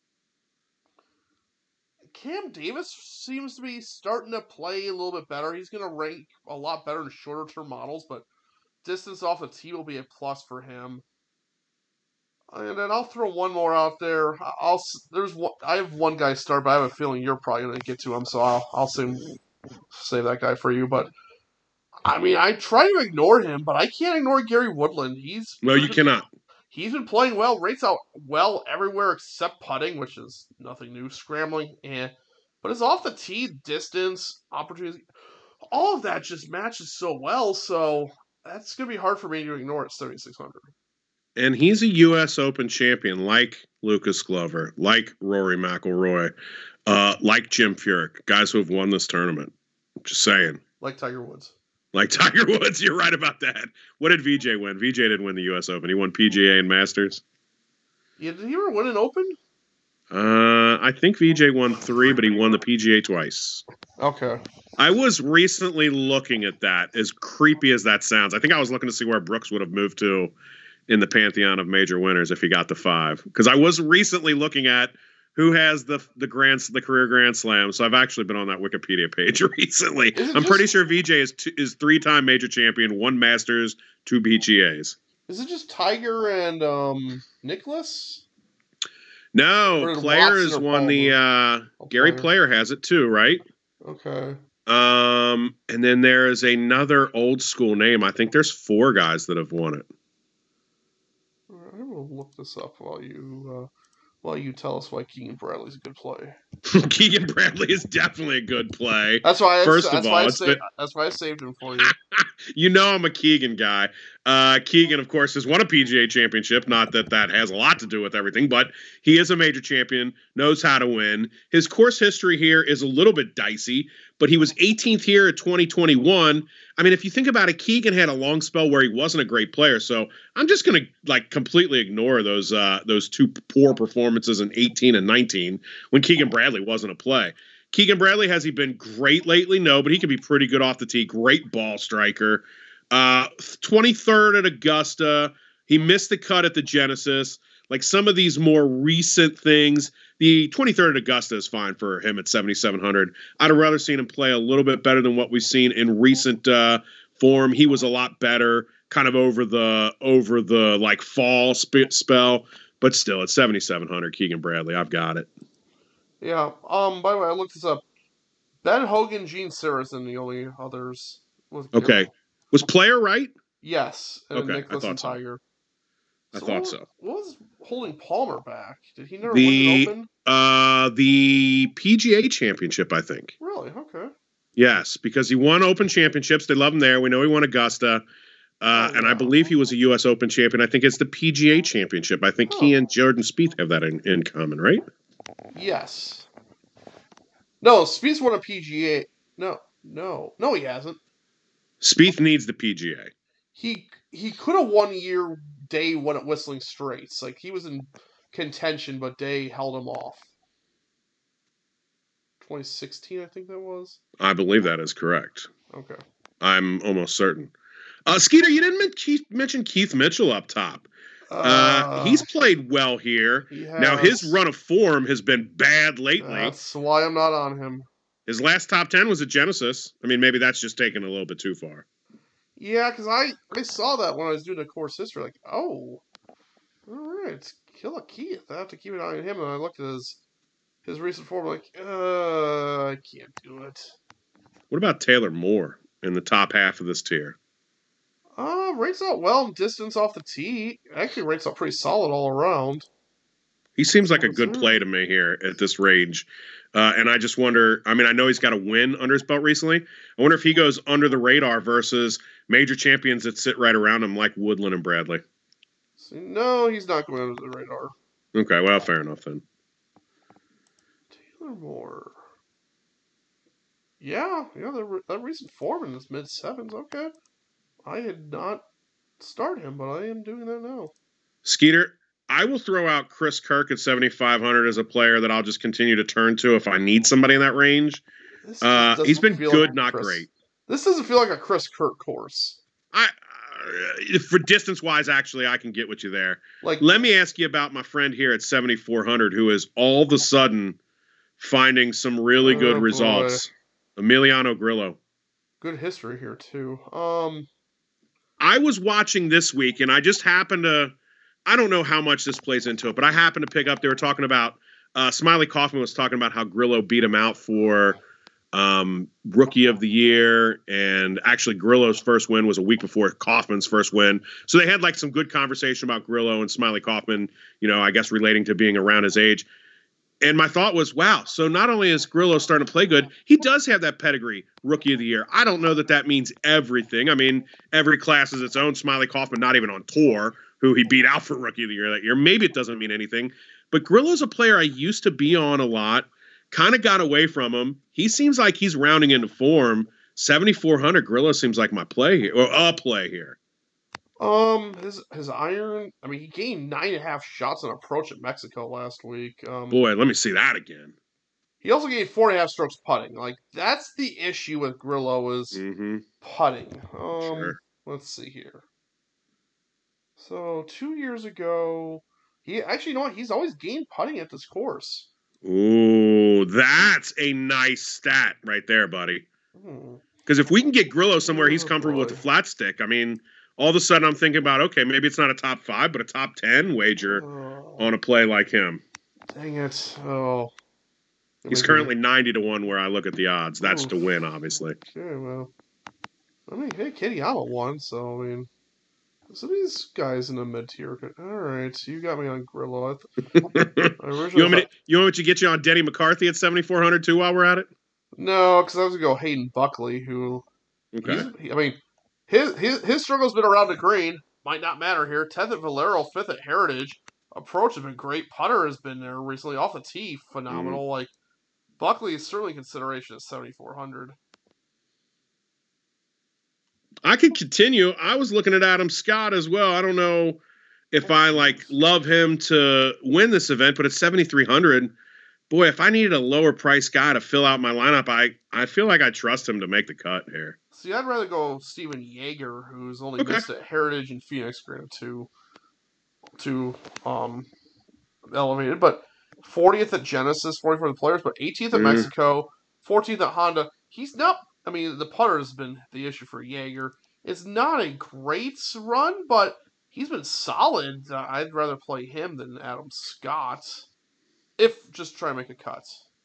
Cam Davis seems to be starting to play a little bit better. He's going to rank a lot better in shorter term models, but distance off the tee will be a plus for him. And then I'll throw one more out there. I- I'll s- there's one. I have one guy start, but I have a feeling you're probably going to get to him, so I'll I'll save save that guy for you. But I mean, I try to ignore him, but I can't ignore Gary Woodland. He's Well, he's you been cannot. he's been playing well. Rates out well everywhere except putting, which is nothing new. Scrambling, and but his off the tee distance opportunity, all of that just matches so well. So that's going to be hard for me to ignore at seventy-six hundred. And he's a U S Open champion, like Lucas Glover, like Rory McIlroy, uh, like Jim Furyk, guys who have won this tournament. Just saying. Like Tiger Woods. Like Tiger Woods, you're right about that. What did V J win? V J didn't win the U S Open. He won P G A and Masters. Yeah, did he ever win an Open? Uh, I think V J won three, but he won the P G A twice. Okay. I was recently looking at that, as creepy as that sounds. I think I was looking to see where Brooks would have moved to in the pantheon of major winners if he got the five. Because I was recently looking at who has the the grand the career Grand Slam. So I've actually been on that Wikipedia page recently. I'm just, pretty sure V J is two, is three time major champion, one Masters, two P G As. Is it just Tiger and um, Nicklaus? No, Player has won the. Uh, oh, Gary Player. Player has it too, right? Okay. Um, and then there is another old school name. I think there's four guys that have won it. I will look this up while you uh, while you tell us why Keegan Bradley's a good play. Keegan Bradley is definitely a good play. That's why. I, First that's of why all, I saved, been... that's why I saved him for you. You know I'm a Keegan guy. Uh, Keegan, of course, has won a P G A championship. Not that that has a lot to do with everything, but he is a major champion, knows how to win. His course history here is a little bit dicey, but he was eighteenth here at twenty twenty-one. I mean, if you think about it, Keegan had a long spell where he wasn't a great player. So I'm just going to like completely ignore those uh, those two poor performances in eighteen and nineteen when Keegan Bradley wasn't a play. Keegan Bradley, has he been great lately? No, but he can be pretty good off the tee. Great ball striker. Uh, twenty-third at Augusta. He missed the cut at the Genesis. Like some of these more recent things, the twenty-third at Augusta is fine for him at seventy-seven hundred. I'd have rather seen him play a little bit better than what we've seen in recent uh, form. He was a lot better kind of over the over the like fall sp- spell, but still at seventy-seven hundred, Keegan Bradley, I've got it. Yeah. Um. By the way, I looked this up. Ben Hogan, Gene Sarazen, the only others. With okay. Gil. Was Player right? Yes. And okay. Nicklaus I thought and Tiger. So. I so thought what, so. What was holding Palmer back? Did he never the, win an Open? Uh, the P G A championship, I think. Really? Okay. Yes, because he won Open championships. They love him there. We know he won Augusta. Uh, oh, and wow. I believe he was a U S Open champion. I think it's the P G A championship. I think oh. he and Jordan Spieth have that in, in common, right? Yes. No, Spieth's won a P G A. No, no, no, he hasn't. Spieth needs the P G A. He he could have won year Day won at Whistling Straits. Like he was in contention, but Day held him off. twenty sixteen, I think that was. I believe that is correct. Okay. I'm almost certain. Uh, Skeeter, you didn't mention Keith Mitchell up top. Uh, uh, he's played well here. Now, his run of form has been bad lately. That's why I'm not on him. His last top ten was at Genesis. I mean, maybe that's just taken a little bit too far. Yeah, because I, I saw that when I was doing the course history. Like, oh, all right, it's Killer Keith. I have to keep an eye on him. And I looked at his his recent form. Like, uh, I can't do it. What about Taylor Moore in the top half of this tier? Uh, rates out well in distance off the tee. Actually, rates out pretty solid all around. He seems like a good play to me here at this range. Uh, and I just wonder, I mean, I know he's got a win under his belt recently. I wonder if he goes under the radar versus major champions that sit right around him like Woodland and Bradley. See, no, he's not going under the radar. Okay, well, fair enough then. Taylor Moore. Yeah, yeah, that, that recent form in his mid-sevens, okay. I had not started him, but I am doing that now. Skeeter, I will throw out Chris Kirk at seventy-five hundred as a player that I'll just continue to turn to if I need somebody in that range. Uh, he's been good, like not Chris, great. This doesn't feel like a Chris Kirk course. I, uh, for distance-wise, actually, I can get with you there. Like, let me ask you about my friend here at seventy-four hundred, who is all of a sudden finding some really good oh, results. Boy. Emiliano Grillo. Good history here too. Um. I was watching this week, and I just happened to I don't know how much this plays into it, but I happened to pick up. They were talking about uh, Smiley Kaufman was talking about how Grillo beat him out for um, Rookie of the Year, and actually Grillo's first win was a week before Kaufman's first win. So they had like some good conversation about Grillo and Smiley Kaufman. You know, I guess relating to being around his age. And my thought was, wow, so not only is Grillo starting to play good, he does have that pedigree, Rookie of the Year. I don't know that that means everything. I mean, every class is its own. Smiley Kaufman, not even on tour, who he beat out for Rookie of the Year that year. Maybe it doesn't mean anything. But Grillo's a player I used to be on a lot, kind of got away from him. He seems like he's rounding into form. seventy-four hundred, Grillo seems like my play here, or a play here. Um, his his iron. I mean, he gained nine and a half shots on approach at Mexico last week. Um, Boy, let me see that again. He also gained four and a half strokes putting. Like that's the issue with Grillo is mm-hmm. putting. Um, sure. Let's see here. So two years ago, he actually, you know what? He's always gained putting at this course. Ooh, that's a nice stat right there, buddy. Because hmm. if we can get Grillo somewhere he's comfortable oh, with the flat stick, I mean. All of a sudden, I'm thinking about, okay, maybe it's not a top five, but a top ten wager oh. on a play like him. Dang it. Oh. He's currently ninety to one where I look at the odds. That's oh. to win, obviously. Okay, well. I mean, hey, Kitayama won, so, I mean, some of these guys in the mid-tier. All right, so you got me on Grillo. I th- I you, want me to, you want me to get you on Denny McCarthy at seventy-four hundred, too, while we're at it? No, because I was going to go Hayden Buckley, who, okay. he, I mean, His his his struggle's been around the green. Might not matter here. tenth at Valero, fifth at Heritage. Approach has been great. Putter has been there recently. Off the tee, phenomenal. Mm. Like, Buckley is certainly consideration at seventy-four hundred. I could continue. I was looking at Adam Scott as well. I don't know if I, like, love him to win this event, but at seventy-three hundred, boy, if I needed a lower price guy to fill out my lineup, I, I feel like I trust him to make the cut here. See, I'd rather go Steven Yeager, who's only okay. missed at Heritage and Phoenix, granted two, two um, elevated, but fortieth at Genesis, forty for the players, but eighteenth at mm. Mexico, fourteenth at Honda. He's not, I mean, the putter has been the issue for Yeager. It's not a great run, but he's been solid. Uh, I'd rather play him than Adam Scott, if just try to make a cut.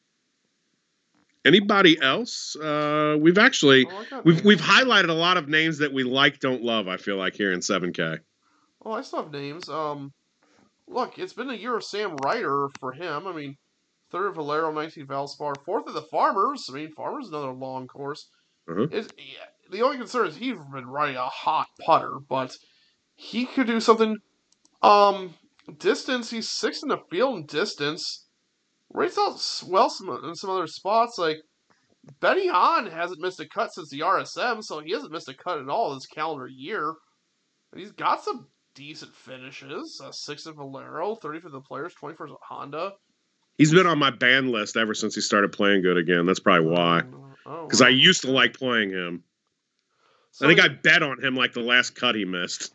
Anybody else? Uh, we've actually oh, we've names. we've highlighted a lot of names that we like, don't love. I feel like here in seven K. Oh, I still have names. Um, look, it's been a year of Sam Ryder for him. I mean, third at Valero, nineteenth Valspar, fourth at the Farmers. I mean, Farmers is another long course. Uh-huh. It's, yeah, the only concern is he's been riding a hot putter, but he could do something. Um, distance, he's sixth in the field in distance. Rates out well some, in some other spots. Like, Benny Hahn hasn't missed a cut since the R S M, so he hasn't missed a cut at all this calendar year. And he's got some decent finishes. Uh, sixth at Valero, thirty for the players, twenty-first at Honda. He's been on my ban list ever since he started playing good again. That's probably why. Because oh, wow. I used to like playing him. So I think he, I bet on him like the last cut he missed.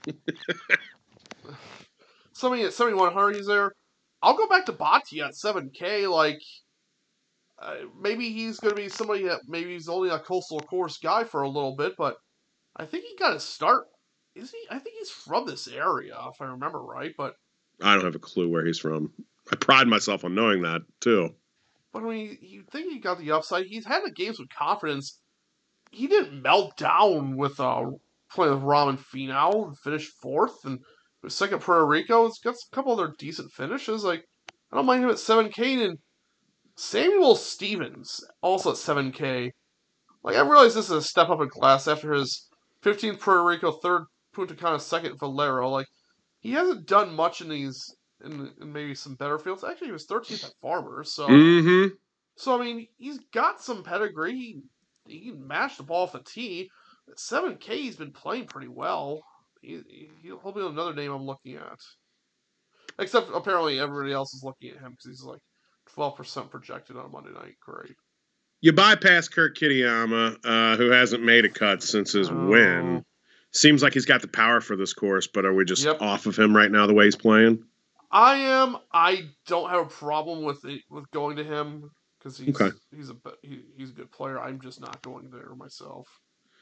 Somebody at seventy-one hundred, he's there. I'll go back to Bhatia at seven K. Like, uh, maybe he's going to be somebody that maybe he's only a coastal course guy for a little bit, but I think he got to start. Is he? I think he's from this area, if I remember right. But I don't have a clue where he's from. I pride myself on knowing that too. But I mean, you think he got the upside? He's had the games with confidence. He didn't melt down with uh, playing with Ramen Finau and finished fourth and. Second Puerto Rico, it's got a couple other decent finishes. Like, I don't mind him at seven K. And Samuel Stevens, also at seven K. Like, I realize this is a step up in class after his fifteenth Puerto Rico, third Punta Cana, second Valero. Like, he hasn't done much in these, in, in maybe some better fields. Actually, he was thirteenth at Farmers. So, mm-hmm. so I mean, he's got some pedigree. He, he can mash the ball off the tee. At seven K, he's been playing pretty well. He, he'll be another name I'm looking at. Except apparently everybody else is looking at him because he's like twelve percent projected on Monday night. Great. You bypass Kurt Kitayama, uh, who hasn't made a cut since his uh, win. Seems like he's got the power for this course, but are we just yep. off of him right now the way he's playing? I am. I don't have a problem with it, with going to him because he's okay. he's a he, he's a good player. I'm just not going there myself.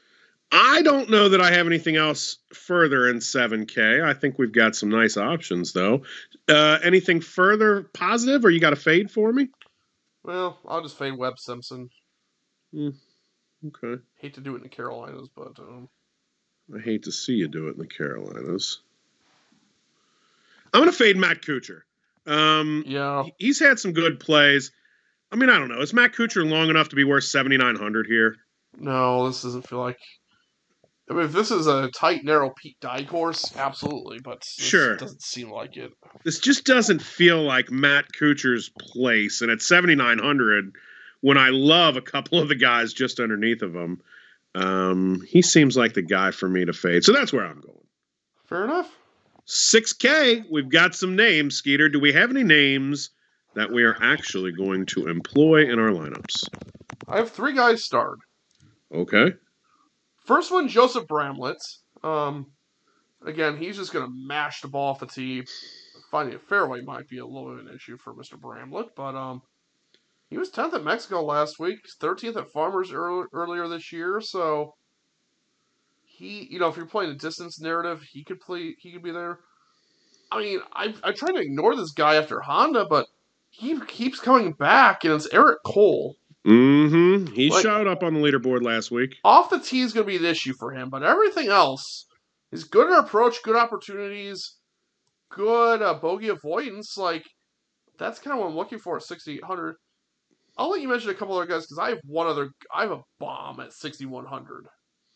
I don't know that I have anything else further in seven K. I think we've got some nice options, though. Uh, anything further positive, or you got a fade for me? Well, I'll just fade Webb Simpson. Mm, okay. Hate to do it in the Carolinas, but um, I hate to see you do it in the Carolinas. I'm going to fade Matt Kuchar. Um, yeah, he's had some good plays. I mean, I don't know. Is Matt Kuchar long enough to be worth seventy-nine hundred here? no, this doesn't feel like. I mean, if this is a tight, narrow Pete Dye course, absolutely, but this Sure. doesn't seem like it. This just doesn't feel like Matt Kuchar's place. And at seventy-nine hundred, when I love a couple of the guys just underneath of him, um, he seems like the guy for me to fade. So that's where I'm going. Fair enough. six K, we've got some names. Skeeter, do we have any names that we are actually going to employ in our lineups? I have three guys starred. Okay. First one, Joseph Bramlett. Um, again, he's just going to mash the ball off the tee. Finding a fairway might be a little bit of an issue for Mister Bramlett, but um, he was tenth at Mexico last week, thirteenth at Farmers early, earlier this year. So he, you know, if you're playing a distance narrative, he could play. He could be there. I mean, I I tried to ignore this guy after Honda, but he keeps coming back, and it's Eric Cole. Mm-hmm. He Like, showed up on the leaderboard last week. Off the tee is going to be an issue for him, but everything else is good in approach, good opportunities, good uh, bogey avoidance. Like, that's kind of what I'm looking for at sixty-eight hundred. I'll let you mention a couple other guys because I have one other. I have a bomb at sixty-one hundred.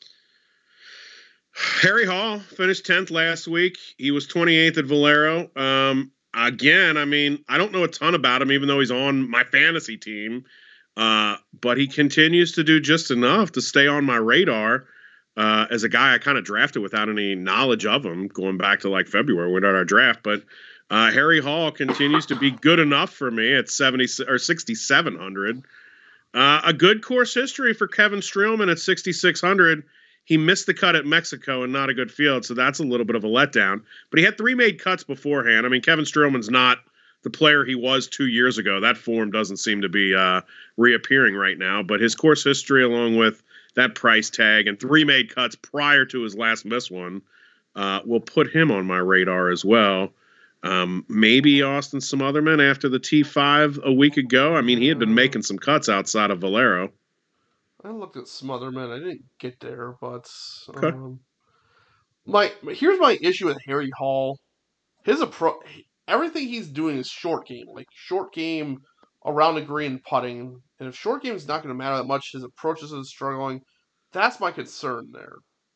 Harry Hall finished tenth last week. He was twenty-eighth at Valero. Um, again, I mean, I don't know a ton about him, even though he's on my fantasy team. Uh, but he continues to do just enough to stay on my radar uh, as a guy I kind of drafted without any knowledge of him going back to like February when we did our draft. But uh, Harry Hall continues to be good enough for me at seventy or sixty-seven hundred. Uh, a good course history for Kevin Streelman at sixty-six hundred. He missed the cut at Mexico and not a good field, so that's a little bit of a letdown. But he had three made cuts beforehand. I mean, Kevin Streelman's not the player he was two years ago. That form doesn't seem to be uh, reappearing right now. But his course history, along with that price tag and three made cuts prior to his last miss one, uh, will put him on my radar as well. Um, maybe Austin Smotherman after the T five a week ago. I mean, he had been making some cuts outside of Valero. I looked at Smotherman. I didn't get there, but Okay. um, my here's my issue with Harry Hall. His approach, everything he's doing is short game, like short game around the green putting. And if short game is not going to matter that much, his approaches is struggling. That's my concern there.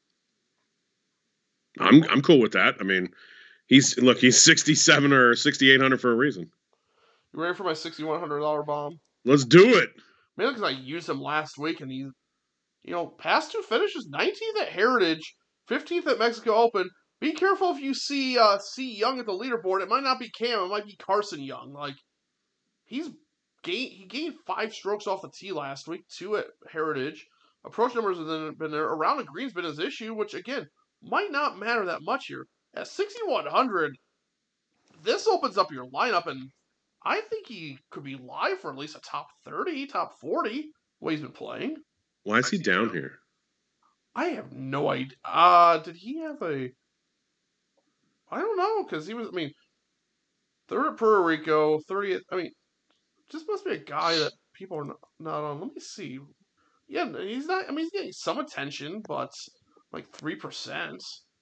I'm I'm cool with that. I mean, he's look, he's sixty-seven or sixty-eight hundred for a reason. You ready for my sixty-one hundred dollar bomb? Let's do it. Mainly because I used him last week, and he, you know, past two finishes: nineteenth at Heritage, fifteenth at Mexico Open. Be careful if you see uh, C Young at the leaderboard. It might not be Cam. It might be Carson Young. Like he's gained, he gained five strokes off the tee last week, two at Heritage. Approach numbers have been there. Around the green's been his issue, which again might not matter that much here. At sixty-one hundred, this opens up your lineup, and I think he could be live for at least a top thirty, top forty, the way he's been playing. Why is he down here? I have no idea. Uh, did he have a... I don't know, because he was, I mean, third at Puerto Rico, thirtieth, I mean, just must be a guy that people are not, not on. Let me see. Yeah, he's not, I mean, he's getting some attention, but like three percent.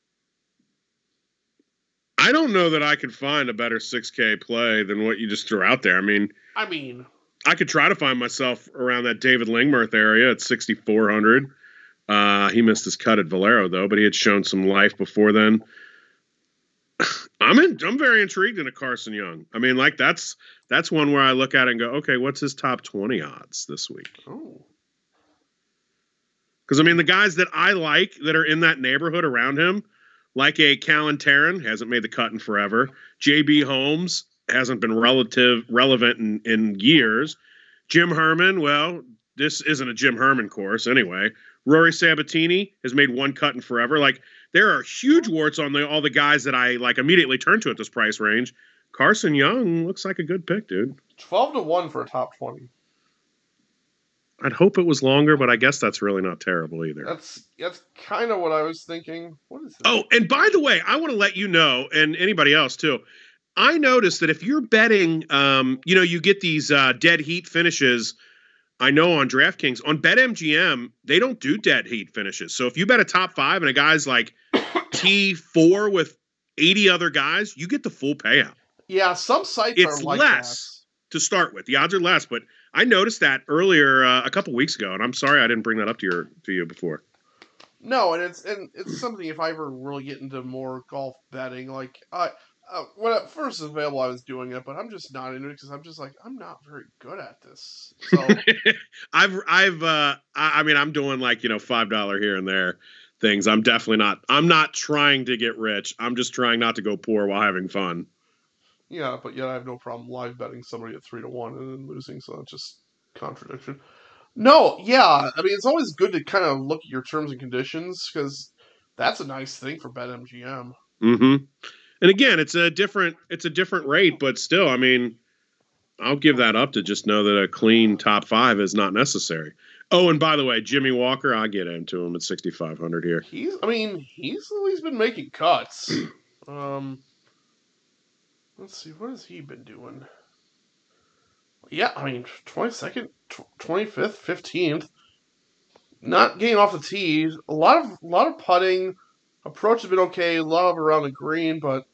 I don't know that I could find a better six K play than what you just threw out there. I mean, I mean, I could try to find myself around that David Lingmerth area at sixty-four hundred. Uh, he missed his cut at Valero though, but he had shown some life before then. I'm in, I'm very intrigued in a Carson Young. I mean, like that's that's one where I look at it and go, okay, what's his top twenty odds this week? Oh. Because I mean, the guys that I like that are in that neighborhood around him, like a Callan Tarrant, hasn't made the cut in forever. J B Holmes hasn't been relative relevant in, in years. Jim Herman, well, this isn't a Jim Herman course anyway. Rory Sabatini has made one cut in forever. Like, there are huge warts on the all the guys that I like immediately turn to at this price range. Carson Young looks like a good pick, dude. twelve to one for a top twenty. I'd hope it was longer, but I guess that's really not terrible either. That's that's kind of what I was thinking. What is this? Oh, and by the way, I want to let you know, and anybody else too, I noticed that if you're betting, um, you know, you get these uh, dead heat finishes. I know on DraftKings, on BetMGM, they don't do dead heat finishes. So if you bet a top five and a guy's like T four with eighty other guys, you get the full payout. Yeah, some sites it's are like less that. To start with. The odds are less, but I noticed that earlier uh, a couple weeks ago, and I'm sorry I didn't bring that up to your to you before. No, and it's and it's something if I ever really get into more golf betting, like I uh, when it first was available, I was doing it, but I'm just not into it because I'm just like I'm not very good at this. So I've I've uh, I, I mean I'm doing like you know five dollar here and there things. I'm definitely not. I'm not trying to get rich. I'm just trying not to go poor while having fun. Yeah, but yet I have no problem live betting somebody at three to one and then losing. So it's just contradiction. No, yeah, I mean it's always good to kind of look at your terms and conditions because that's a nice thing for BetMGM. Mm-hmm. And again, it's a different it's a different rate, but still, I mean, I'll give that up to just know that a clean top five is not necessary. Oh, and by the way, Jimmy Walker, I get into him at sixty-five hundred here. He's, I mean, he's always been making cuts. um, let's see, what has he been doing? Yeah, I mean, twenty-second, twenty-fifth, fifteenth. Not getting off the tee. A lot of, a lot of putting. Approach has been okay. A lot of around the green, but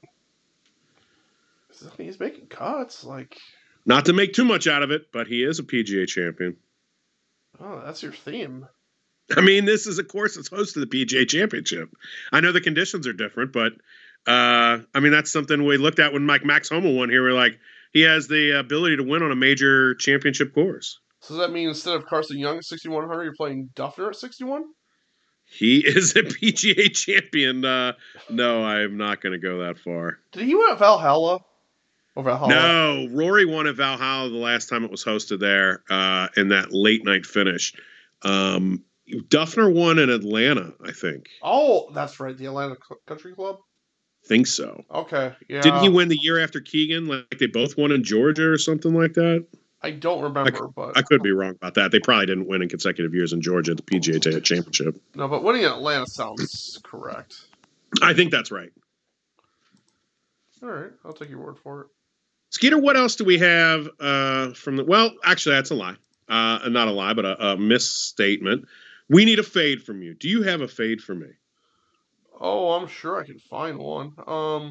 he's making cuts. Like, not to make too much out of it, but he is a P G A champion. Oh, that's your theme. I mean, this is, of course, it's host of the P G A Championship. I know the conditions are different, but uh, I mean, that's something we looked at when Mike Max Homa won here. We're like, he has the ability to win on a major championship course. So does that mean instead of Carson Young at sixty-one hundred, you're playing Duffner at sixty-one? He is a P G A champion. Uh, no, I'm not going to go that far. Did he win at Valhalla? Or Valhalla? No, Rory won at Valhalla the last time it was hosted there uh, in that late night finish. Um, Duffner won in Atlanta, I think. Oh, that's right. The Atlanta Country Club? Think so. Okay, yeah. Didn't he win the year after Keegan? Like they both won in Georgia or something like that? I don't remember, I, but I could be wrong about that. They probably didn't win in consecutive years in Georgia at the P G A Championship. No, but winning in Atlanta sounds correct. I think that's right. All right, I'll take your word for it. Skeeter, what else do we have uh, from the? Well, actually, that's a lie. Uh, not a lie, but a, a misstatement. We need a fade from you. Do you have a fade for me? Oh, I'm sure I can find one. Um,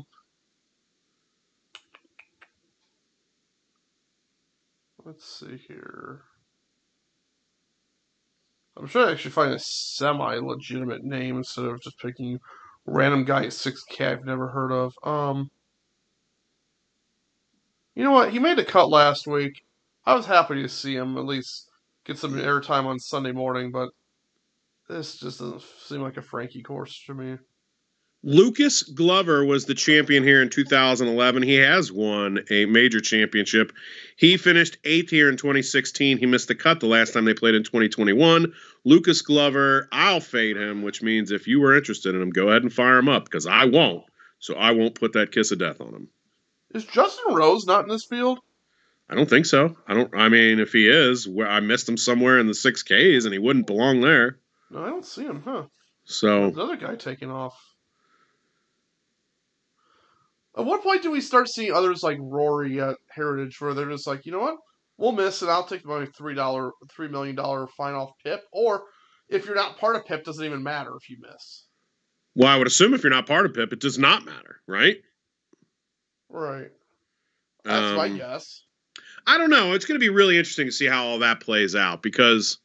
let's see here. I'm sure I actually find a semi-legitimate name instead of just picking a random guy at six K I've never heard of. Um, you know what? He made a cut last week. I was happy to see him at least get some airtime on Sunday morning, but this just doesn't seem like a Frankie course to me. Lucas Glover was the champion here in two thousand eleven. He has won a major championship. He finished eighth here in twenty sixteen. He missed the cut the last time they played in twenty twenty-one. Lucas Glover, I'll fade him, which means if you were interested in him, go ahead and fire him up because I won't. So I won't put that kiss of death on him. Is Justin Rose not in this field? I don't think so. I don't. I mean, if he is, where I missed him somewhere in the six Ks, and he wouldn't belong there. No, I don't see him, huh? So another guy taking off. At what point do we start seeing others like Rory at Heritage where they're just like, you know what? We'll miss and I'll take my three dollar, three million dollar fine off P I P. Or if you're not part of P I P, doesn't even matter if you miss. Well, I would assume if you're not part of P I P, it does not matter, right? Right. That's um, my guess. I don't know. It's going to be really interesting to see how all that plays out because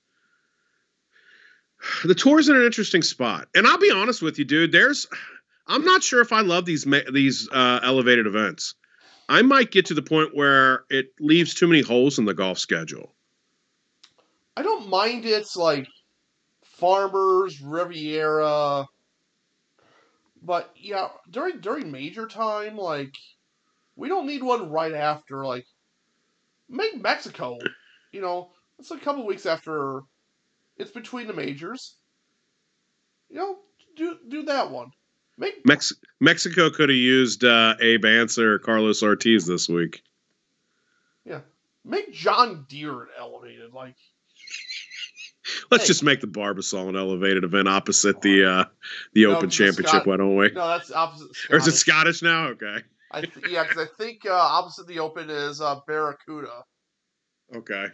the tour's in an interesting spot. And I'll be honest with you, dude. There's, I'm not sure if I love these these uh, elevated events. I might get to the point where it leaves too many holes in the golf schedule. I don't mind it's like Farmers, Riviera, but yeah, during during major time, like we don't need one right after. Like make Mexico, you know, it's a couple weeks after. It's between the majors. You know, do do that one. Make Mex- Mexico could have used uh, Abe Answer or Carlos Ortiz this week. Yeah, make John Deere elevated. Like, Let's Hey. just make the Barbasol an elevated event opposite the uh, the No, Open the Championship. Scot- Why don't we? No, that's opposite. Or is it Scottish. Scottish now? Okay. I th- yeah, because I think uh, opposite the Open is uh, Barracuda. Okay.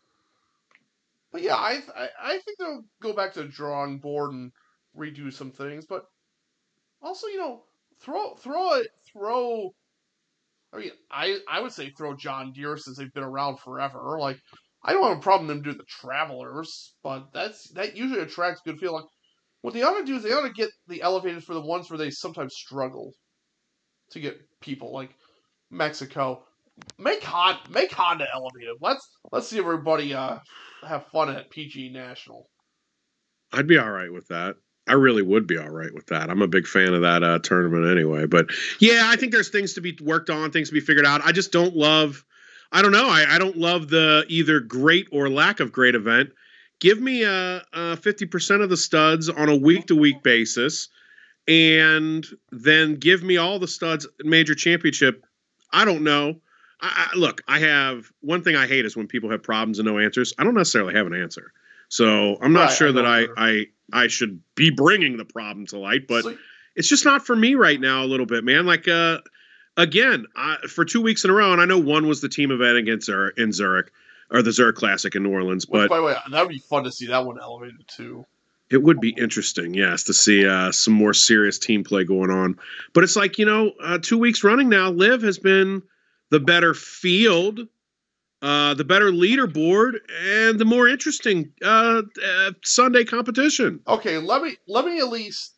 But yeah, I, I I think they'll go back to the drawing board and redo some things. But also, you know, throw throw it throw. I mean, I I would say throw John Deere since they've been around forever. Like, I don't have a problem them doing the Travelers, but that's that usually attracts good feel. Like, what they ought to do is they ought to get the elevators for the ones where they sometimes struggle to get people, like Mexico. Make Honda, make Honda elevated. Let's let's see everybody uh, have fun at P G A National. I'd be all right with that. I really would be all right with that. I'm a big fan of that uh, tournament anyway. But yeah, I think there's things to be worked on, things to be figured out. I just don't love. I don't know. I, I don't love the either great or lack of great event. Give me a, a fifty percent of the studs on a week to week basis, and then give me all the studs major championship. I don't know. I, I, look, I have one thing I hate is when people have problems and no answers. I don't necessarily have an answer. So I'm not Right, sure I that I, know. I I should be bringing the problem to light, but So- it's just not for me right now a little bit, man. Like, uh, again, I, for two weeks in a row, and I know one was the team event against Zurich, in Zurich, or the Zurich Classic in New Orleans, Which, but by the way, that would be fun to see that one elevated too. it would be interesting, yes, to see uh, some more serious team play going on. But it's like, you know, uh, two weeks running now, Liv has been the better field, uh, the better leaderboard, and the more interesting uh, uh, Sunday competition. Okay, let me let me at least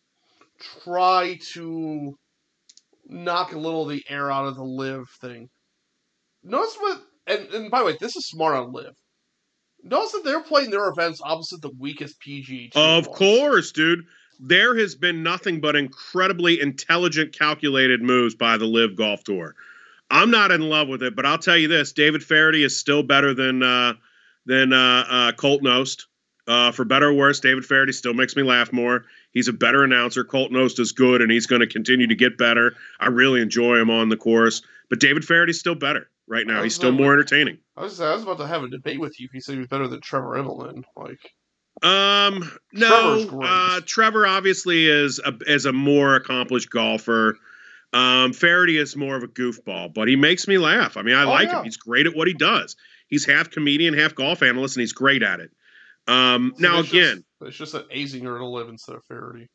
try to knock a little of the air out of the Live thing. Notice what, and, and by the way, this is smart on Live. Notice that they're playing their events opposite the weakest P G A Tour Of ones. course, dude. There has been nothing but incredibly intelligent, calculated moves by the Live Golf Tour. I'm not in love with it, but I'll tell you this: David Faraday is still better than uh, than uh, uh, Colt Knost. Uh, for better or worse, David Faraday still makes me laugh more. He's a better announcer. Colt Knost is good, and he's going to continue to get better. I really enjoy him on the course, but David Faraday's still better right now. He's still more entertaining. I was I was about to have a debate with you if you said he was better than Trevor Immelman. Like, Um, Trevor's no, great. uh, Trevor obviously is a, is a more accomplished golfer. Um, Faraday is more of a goofball, but he makes me laugh. I mean, I Oh, like yeah. him. He's great at what he does. He's half comedian, half golf analyst, and he's great at it. Um, so now it's again, just, it's just that Azinger to live instead of Faraday.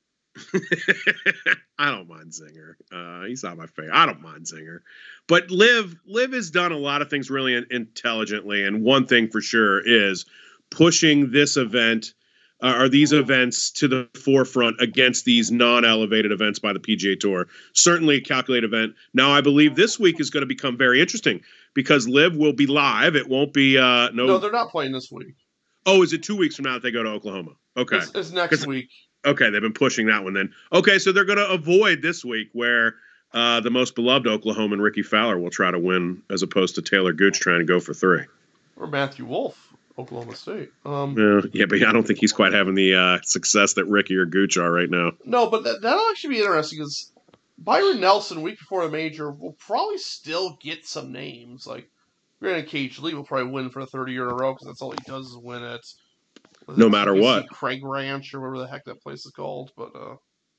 I don't mind Zinger. Uh, he's not my favorite. I don't mind Zinger, but Liv Liv has done a lot of things really in- intelligently, and one thing for sure is pushing this event uh, or these events to the forefront against these non-elevated events by the P G A Tour. Certainly a calculated event. Now, I believe this week is going to become very interesting because Liv will be live. It won't be uh, no. No, they're not playing this week. Oh, is it two weeks from now that they go to Oklahoma? Okay. It's, it's next week. Okay, they've been pushing that one then. Okay, so they're going to avoid this week where uh, the most beloved Oklahoman, Ricky Fowler, will try to win as opposed to Taylor Gooch trying to go for three. Or Matthew Wolf, Oklahoma State. Um, Uh, yeah, but I don't think he's quite having the uh, success that Ricky or Gooch are right now. No, but that, that'll actually be interesting because Byron Nelson, week before the major, will probably still get some names. Like, granted, Cage Lee will probably win for a third year in a row because that's all he does is win at No matter what. Craig Ranch or whatever the heck that place is called. But, uh,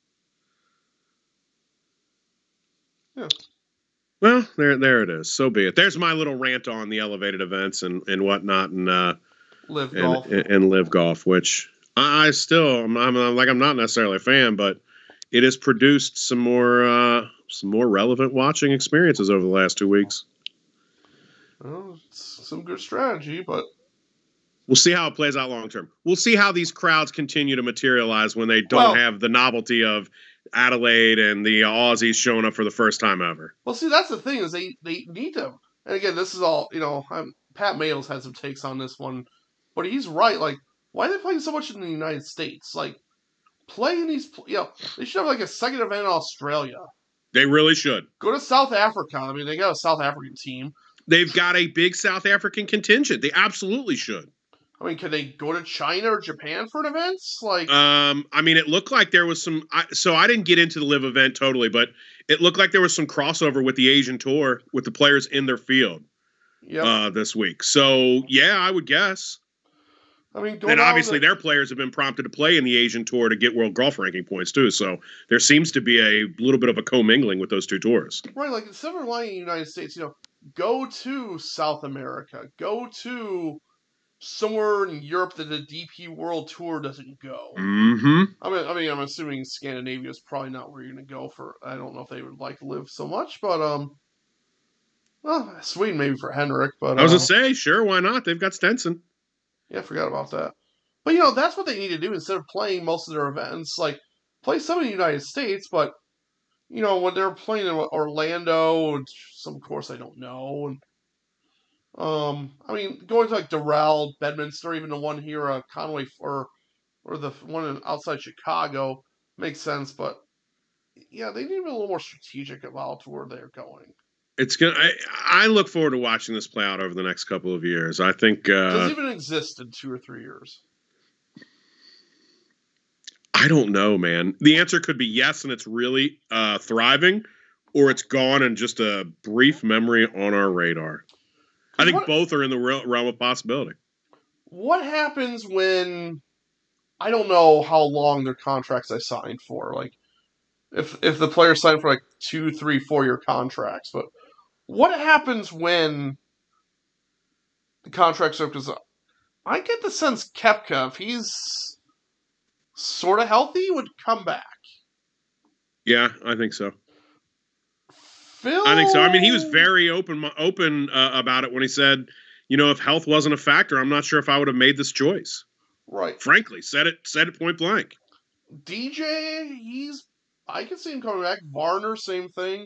yeah. Well, there, there it is. So be it. There's my little rant on the elevated events and, and whatnot, and uh, Live and, golf. and, and live golf, which I, I still, I'm, I'm, I'm like, I'm not necessarily a fan, but it has produced some more, uh, some more relevant watching experiences over the last two weeks. Well, it's some good strategy, but We'll see how it plays out long term. We'll see how these crowds continue to materialize when they don't Well- have the novelty of Adelaide and the Aussies showing up for the first time ever. well, see, that's the thing is they, they need to. And again, this is all you know. I'm, Pat Mayles had some takes on this one, but he's right. Like, why are they playing so much in the United States? Like, playing these, you know, they should have like a second event in Australia. They really should. Go to South Africa. I mean, they got a South African team. They've got a big South African contingent. They absolutely should. I mean, can they go to China or Japan for an event? Like, Um, I mean, it looked like there was some. I, so I didn't get into the live event totally, but it looked like there was some crossover with the Asian tour with the players in their field yep. uh, this week. So yeah, I would guess. I mean, then obviously the, their players have been prompted to play in the Asian Tour to get world golf ranking points too. So there seems to be a little bit of a commingling with those two tours. Right, like instead of relying on the United States, you know, go to South America, go to somewhere in Europe that the D P World Tour doesn't go. Mm-hmm. I mean, I mean, I'm assuming Scandinavia is probably not where you're going to go for. I don't know if they would like to live so much, but um, well, Sweden maybe for Henrik. But I was uh, gonna say, sure, why not? They've got Stenson. Yeah, I forgot about that. But you know, that's what they need to do instead of playing most of their events. Like play some in the United States, but you know when they're playing in Orlando, and some course I don't know, and um, I mean going to like Doral, Bedminster, even the one here, uh, Conway, or or the one outside Chicago makes sense, but yeah, they need to be a little more strategic about where they're going. It's gonna. I, I look forward to watching this play out over the next couple of years. I think uh, does it even exist in two or three years? I don't know, man. The answer could be yes, and it's really uh, thriving, or it's gone and just a brief memory on our radar. I think what, both are in the realm of possibility. What happens when I don't know how long their contracts I signed for? Like, if if the player signed for like two, three, four year contracts, but what happens when the contracts are? Because I get the sense Koepka, if he's sort of healthy, would come back. Yeah, I think so. Phil, I think so. I mean, he was very open open uh, about it when he said, you know, if health wasn't a factor, I'm not sure if I would have made this choice. Right. Frankly, said it said it point blank. D J, he's I can see him coming back. Varner, same thing.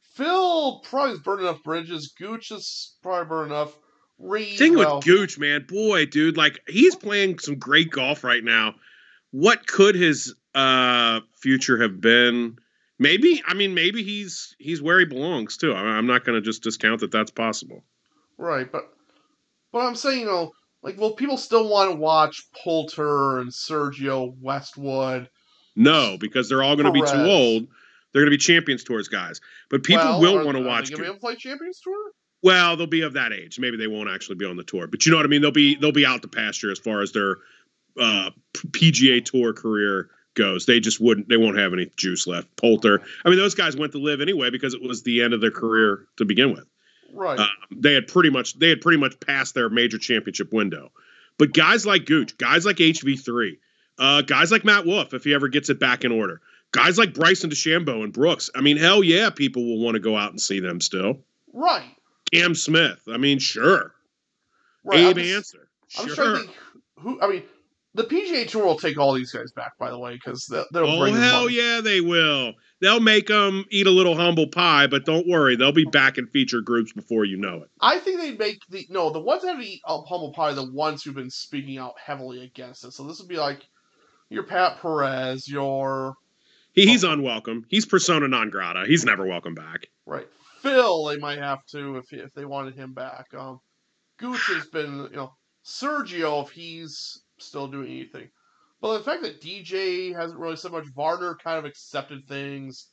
Phil probably has burned enough bridges. Gooch is probably burned enough. Reed, thing well, with Gooch, man, boy, dude, like he's playing some great golf right now. What could his uh, future have been? Maybe, I mean, maybe he's he's where he belongs too. I'm not going to just discount that that's possible. Right, but but I'm saying, you know, like, will people still want to watch Poulter and Sergio Westwood? No, because they're all going to be too old. They're going to be Champions Tours guys. But people well, will are, want to are watch. They going to be able to play Champions Tour? Well, they'll be of that age. Maybe they won't actually be on the tour, but you know what I mean. They'll be they'll be out the pasture as far as their uh, P G A Tour career goes. They just wouldn't. They won't have any juice left. Poulter. I mean, those guys went to live anyway because it was the end of their career to begin with. Right. Uh, they had pretty much they had pretty much passed their major championship window. But guys like Gooch, guys like H V three, uh, guys like Matt Wolff, if he ever gets it back in order, guys like Bryson DeChambeau and Brooks. I mean, hell yeah, people will want to go out and see them still. Right. Cam Smith. I mean, sure. Right. Abe I'm just, Answer. I'm sure. trying to think who. I mean, the P G A Tour will take all these guys back, by the way, because they'll, they'll oh bring hell money. yeah, they will. They'll make them eat a little humble pie, but don't worry, they'll be back in feature groups before you know it. I think they'd make the no the ones that eat humble pie are the ones who've been speaking out heavily against it. So this would be like your Pat Perez, your he, he's oh, unwelcome. He's persona non grata. He's never welcome back. Right, Phil. They might have to if if they wanted him back. Um, Gooch has been you know Sergio if he's still doing anything. But the fact that D J hasn't really said much, Varner kind of accepted things,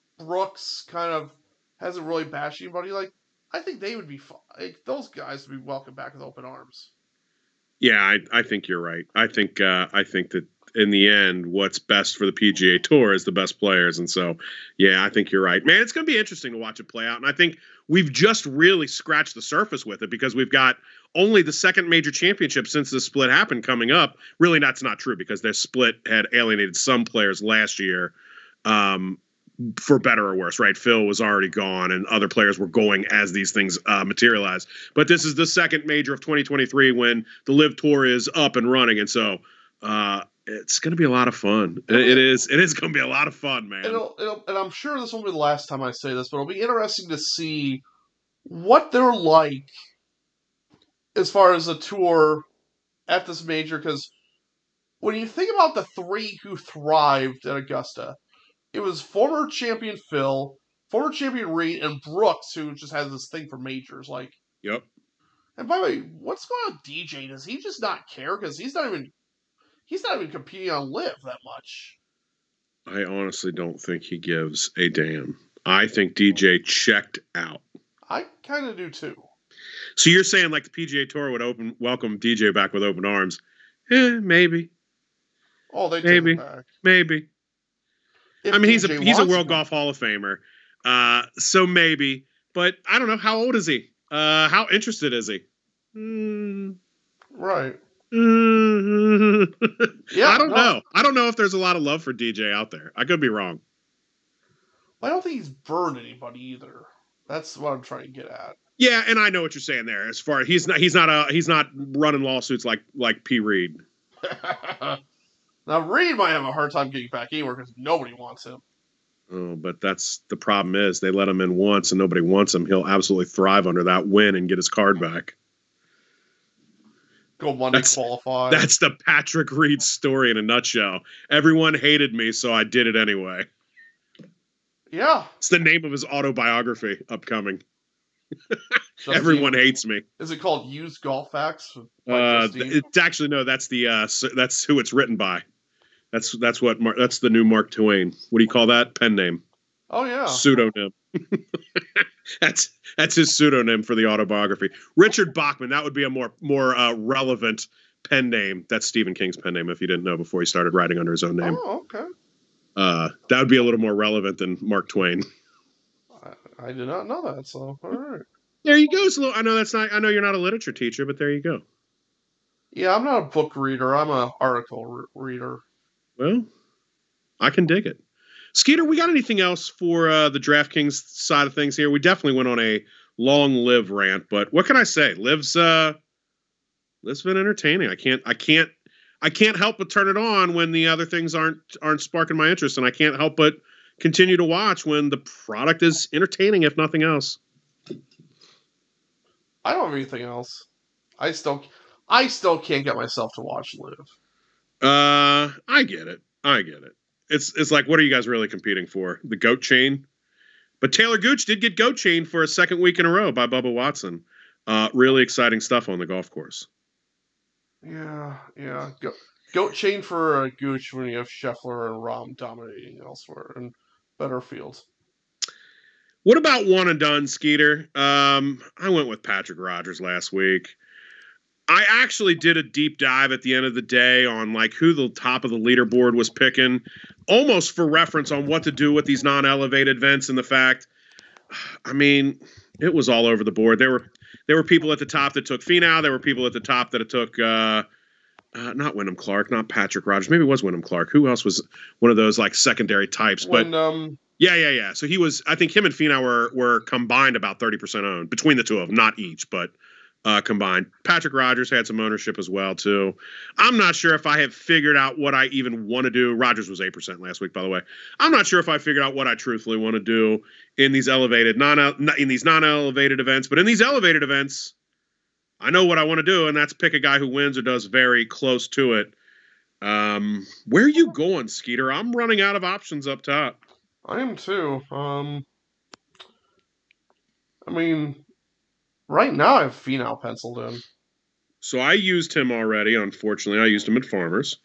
Brooks kind of hasn't really bashed anybody. Like, I think they would be fun. Like, those guys would be welcomed back with open arms. Yeah, I, I think you're right. I think uh, I think that in the end, what's best for the P G A Tour is the best players, and so yeah, I think you're right, man. It's going to be interesting to watch it play out, and I think we've just really scratched the surface with it because we've got only the second major championship since the split happened coming up. Really, that's not true because their split had alienated some players last year, um, for better or worse, right? Phil was already gone and other players were going as these things uh, materialized. But this is the second major of twenty twenty-three when the Live Tour is up and running. And so uh, it's going to be a lot of fun. It, it is. It is going to be a lot of fun, man. It'll, it'll, and I'm sure this won't be the last time I say this, but it'll be interesting to see what they're like as far as the tour at this major, because when you think about the three who thrived at Augusta, it was former champion Phil, former champion Reed, and Brooks, who just has this thing for majors. Like, yep. And by the way, what's going on with D J? Does he just not care? Because he's not even he's not even competing on Live that much. I honestly don't think he gives a damn. I think D J checked out. I kind of do too. So you're saying like the P G A Tour would open welcome D J back with open arms. Eh, maybe. Oh, they take him Maybe. back. Maybe. If I mean, he's a D J he's a wants World him. Golf Hall of Famer. Uh, so maybe. But I don't know. How old is he? Uh, how interested is he? Mm, Right. mm, Yeah, I don't no. know. I don't know if there's a lot of love for D J out there. I could be wrong. I don't think he's burned anybody either. That's what I'm trying to get at. Yeah, and I know what you're saying there. As far he's not he's not a he's not running lawsuits like like P. Reed. Now Reed might have a hard time getting back anywhere because nobody wants him. Oh, but that's the problem is they let him in once and nobody wants him. He'll absolutely thrive under that win and get his card back. Go Monday That's, qualify. That's the Patrick Reed story in a nutshell. Everyone hated me, so I did it anyway. Yeah. It's the name of his autobiography upcoming. Everyone hates me. Is it called Used Golf Facts? Uh, it's actually no. That's the uh, that's who it's written by. That's that's what Mar- that's the new Mark Twain. What do you call that? Pen name. Oh yeah. Pseudonym. that's that's his pseudonym for the autobiography. Richard Bachman. That would be a more more uh, relevant pen name. That's Stephen King's pen name. If you didn't know before he started writing under his own name. Oh okay. Uh, that would be a little more relevant than Mark Twain. I, I did not know that. So all right. There you go, Slo. I know that's not. I know you're not a literature teacher, but there you go. Yeah, I'm not a book reader. I'm an article re- reader. Well, I can dig it. Skeeter, we got anything else for uh, the DraftKings side of things here? We definitely went on a long Liv rant, but what can I say? Liv's uh, Liv's been entertaining. I can't. I can't. I can't help but turn it on when the other things aren't aren't sparking my interest, and I can't help but continue to watch when the product is entertaining, if nothing else. I don't have anything else. I still, I still can't get myself to watch Liv. Uh, I get it. I get it. It's it's like, what are you guys really competing for? The goat chain? But Taylor Gooch did get goat chain for a second week in a row by Bubba Watson. Uh, really exciting stuff on the golf course. Yeah, yeah. Go, goat chain for uh, Gooch when you have Scheffler and Rahm dominating elsewhere and better fields. What about one and done, Skeeter? Um, I went with Patrick Rodgers last week. I actually did a deep dive at the end of the day on like who the top of the leaderboard was picking, almost for reference on what to do with these non-elevated events and the fact, I mean, it was all over the board. There were there were people at the top that took Finau. There were people at the top that took uh, uh, not Wyndham Clark, not Patrick Rodgers. Maybe it was Wyndham Clark. Who else was one of those like secondary types? But when, um, yeah, yeah, yeah. So he was. I think him and Finau were were combined about thirty percent owned between the two of them, not each, but. Uh, combined. Patrick Rodgers had some ownership as well, too. I'm not sure if I have figured out what I even want to do. Rodgers was eight percent last week, by the way. I'm not sure if I figured out what I truthfully want to do in these elevated, non in these non-elevated events. But in these elevated events, I know what I want to do, and that's pick a guy who wins or does very close to it. Um, where are you going, Skeeter? I'm running out of options up top. I am, too. Um, I mean... Right now, I have Finau penciled in. So I used him already, unfortunately. I used him at Farmers.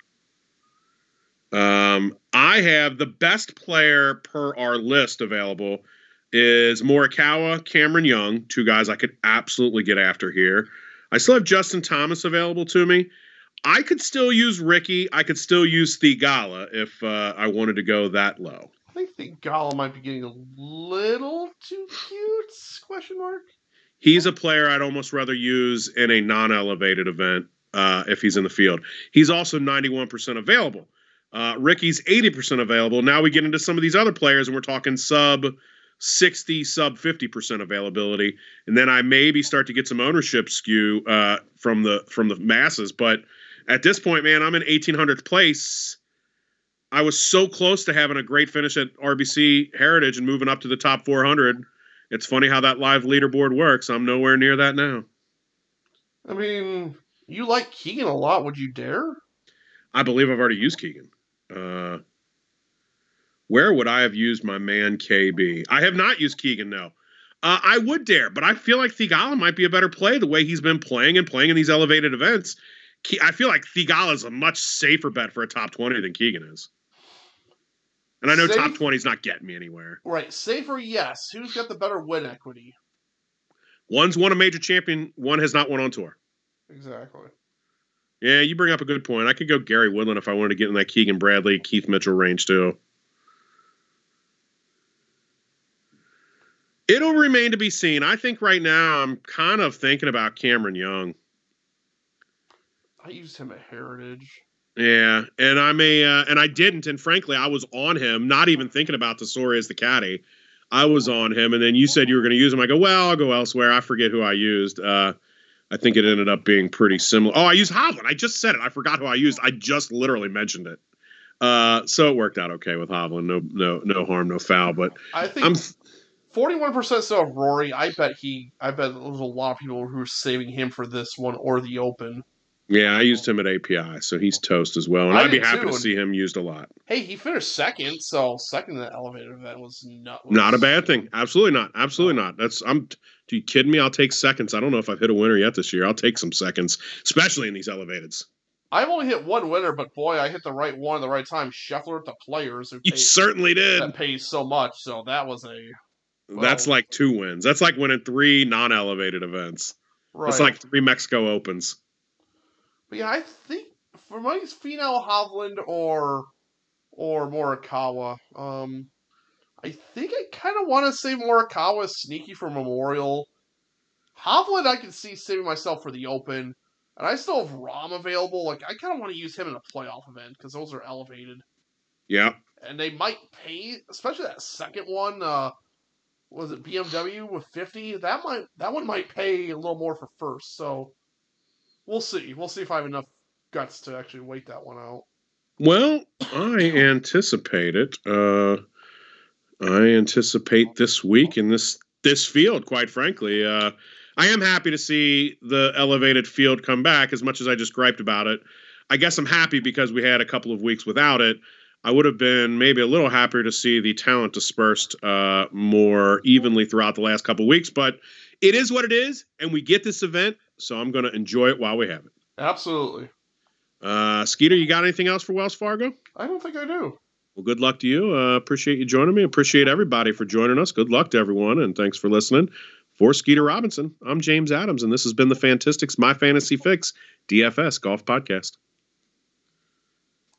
Um, I have the best player per our list available is Morikawa, Cameron Young, two guys I could absolutely get after here. I still have Justin Thomas available to me. I could still use Ricky. I could still use Theegala if uh, I wanted to go that low. I think Theegala might be getting a little too cute, question mark. He's a player I'd almost rather use in a non-elevated event uh, if he's in the field. He's also ninety-one percent available. Uh, Ricky's eighty percent available. Now we get into some of these other players, and we're talking sub sixty, sub fifty percent availability. And then I maybe start to get some ownership skew uh, from the from the masses. But at this point, man, I'm in eighteen hundredth place. I was so close to having a great finish at R B C Heritage and moving up to the top four hundred. It's funny how that live leaderboard works. I'm nowhere near that now. I mean, you like Keegan a lot. Would you dare? I believe I've already used Keegan. Uh, where would I have used my man K B? I have not used Keegan, no. Uh, I would dare, but I feel like Theegala might be a better play the way he's been playing and playing in these elevated events. I feel like Theegala is a much safer bet for a top twenty than Keegan is. And I know Safe, top twenty is not getting me anywhere. Right. Safer, yes. Who's got the better win equity? One's won a major champion. One has not won on tour. Exactly. Yeah, you bring up a good point. I could go Gary Woodland if I wanted to get in that Keegan Bradley, Keith Mitchell range too. It'll remain to be seen. I think right now I'm kind of thinking about Cameron Young. I used him at Heritage. Yeah, and I may, uh, and I didn't, and frankly, I was on him, not even thinking about Tesori as the caddy. I was on him, and then you said you were going to use him. I go, well, I'll go elsewhere. I forget who I used. Uh, I think it ended up being pretty similar. Oh, I used Hovland. I just said it. I forgot who I used. I just literally mentioned it. Uh, so it worked out okay with Hovland. No, no, no harm, no foul. But I think I'm forty-one percent still of Rory. I bet he. I bet there's a lot of people who are saving him for this one or the Open. Yeah, I used him at A P I, so he's toast as well, and I I'd be happy too. to see him used a lot. Hey, he finished second, so second in the elevated event was not was, not a bad thing. Absolutely not. Absolutely not. That's I'm. Are you kidding me? I'll take seconds. I don't know if I've hit a winner yet this year. I'll take some seconds, especially in these elevateds. I've only hit one winner, but boy, I hit the right one at the right time. Scheffler at the Players. Who you pays, certainly did. That pays so much, so that was a. Well, That's like two wins. That's like winning three non-elevated events. Right. That's like three Mexico Opens. But yeah, I think for my Finau, Hovland, or or Morikawa, um, I think I kind of want to save Morikawa sneaky for Memorial. Hovland, I can see saving myself for the Open, and I still have Rahm available. Like I kind of want to use him in a playoff event because those are elevated. Yeah, and they might pay, especially that second one. Uh, was it B M W with fifty? That might that one might pay a little more for first. So. We'll see. We'll see if I have enough guts to actually wait that one out. Well, I anticipate it. Uh, I anticipate this week in this this field, quite frankly. Uh, I am happy to see the elevated field come back as much as I just griped about it. I guess I'm happy because we had a couple of weeks without it. I would have been maybe a little happier to see the talent dispersed uh, more evenly throughout the last couple of weeks, but it is what it is, and we get this event, so I'm going to enjoy it while we have it. Absolutely. Uh, Skeeter, you got anything else for Wells Fargo? I don't think I do. Well, good luck to you. Uh, appreciate you joining me. Appreciate everybody for joining us. Good luck to everyone, and thanks for listening. For Skeeter Robinson, I'm James Adams, and this has been the Fantastics My Fantasy Fix D F S Golf Podcast.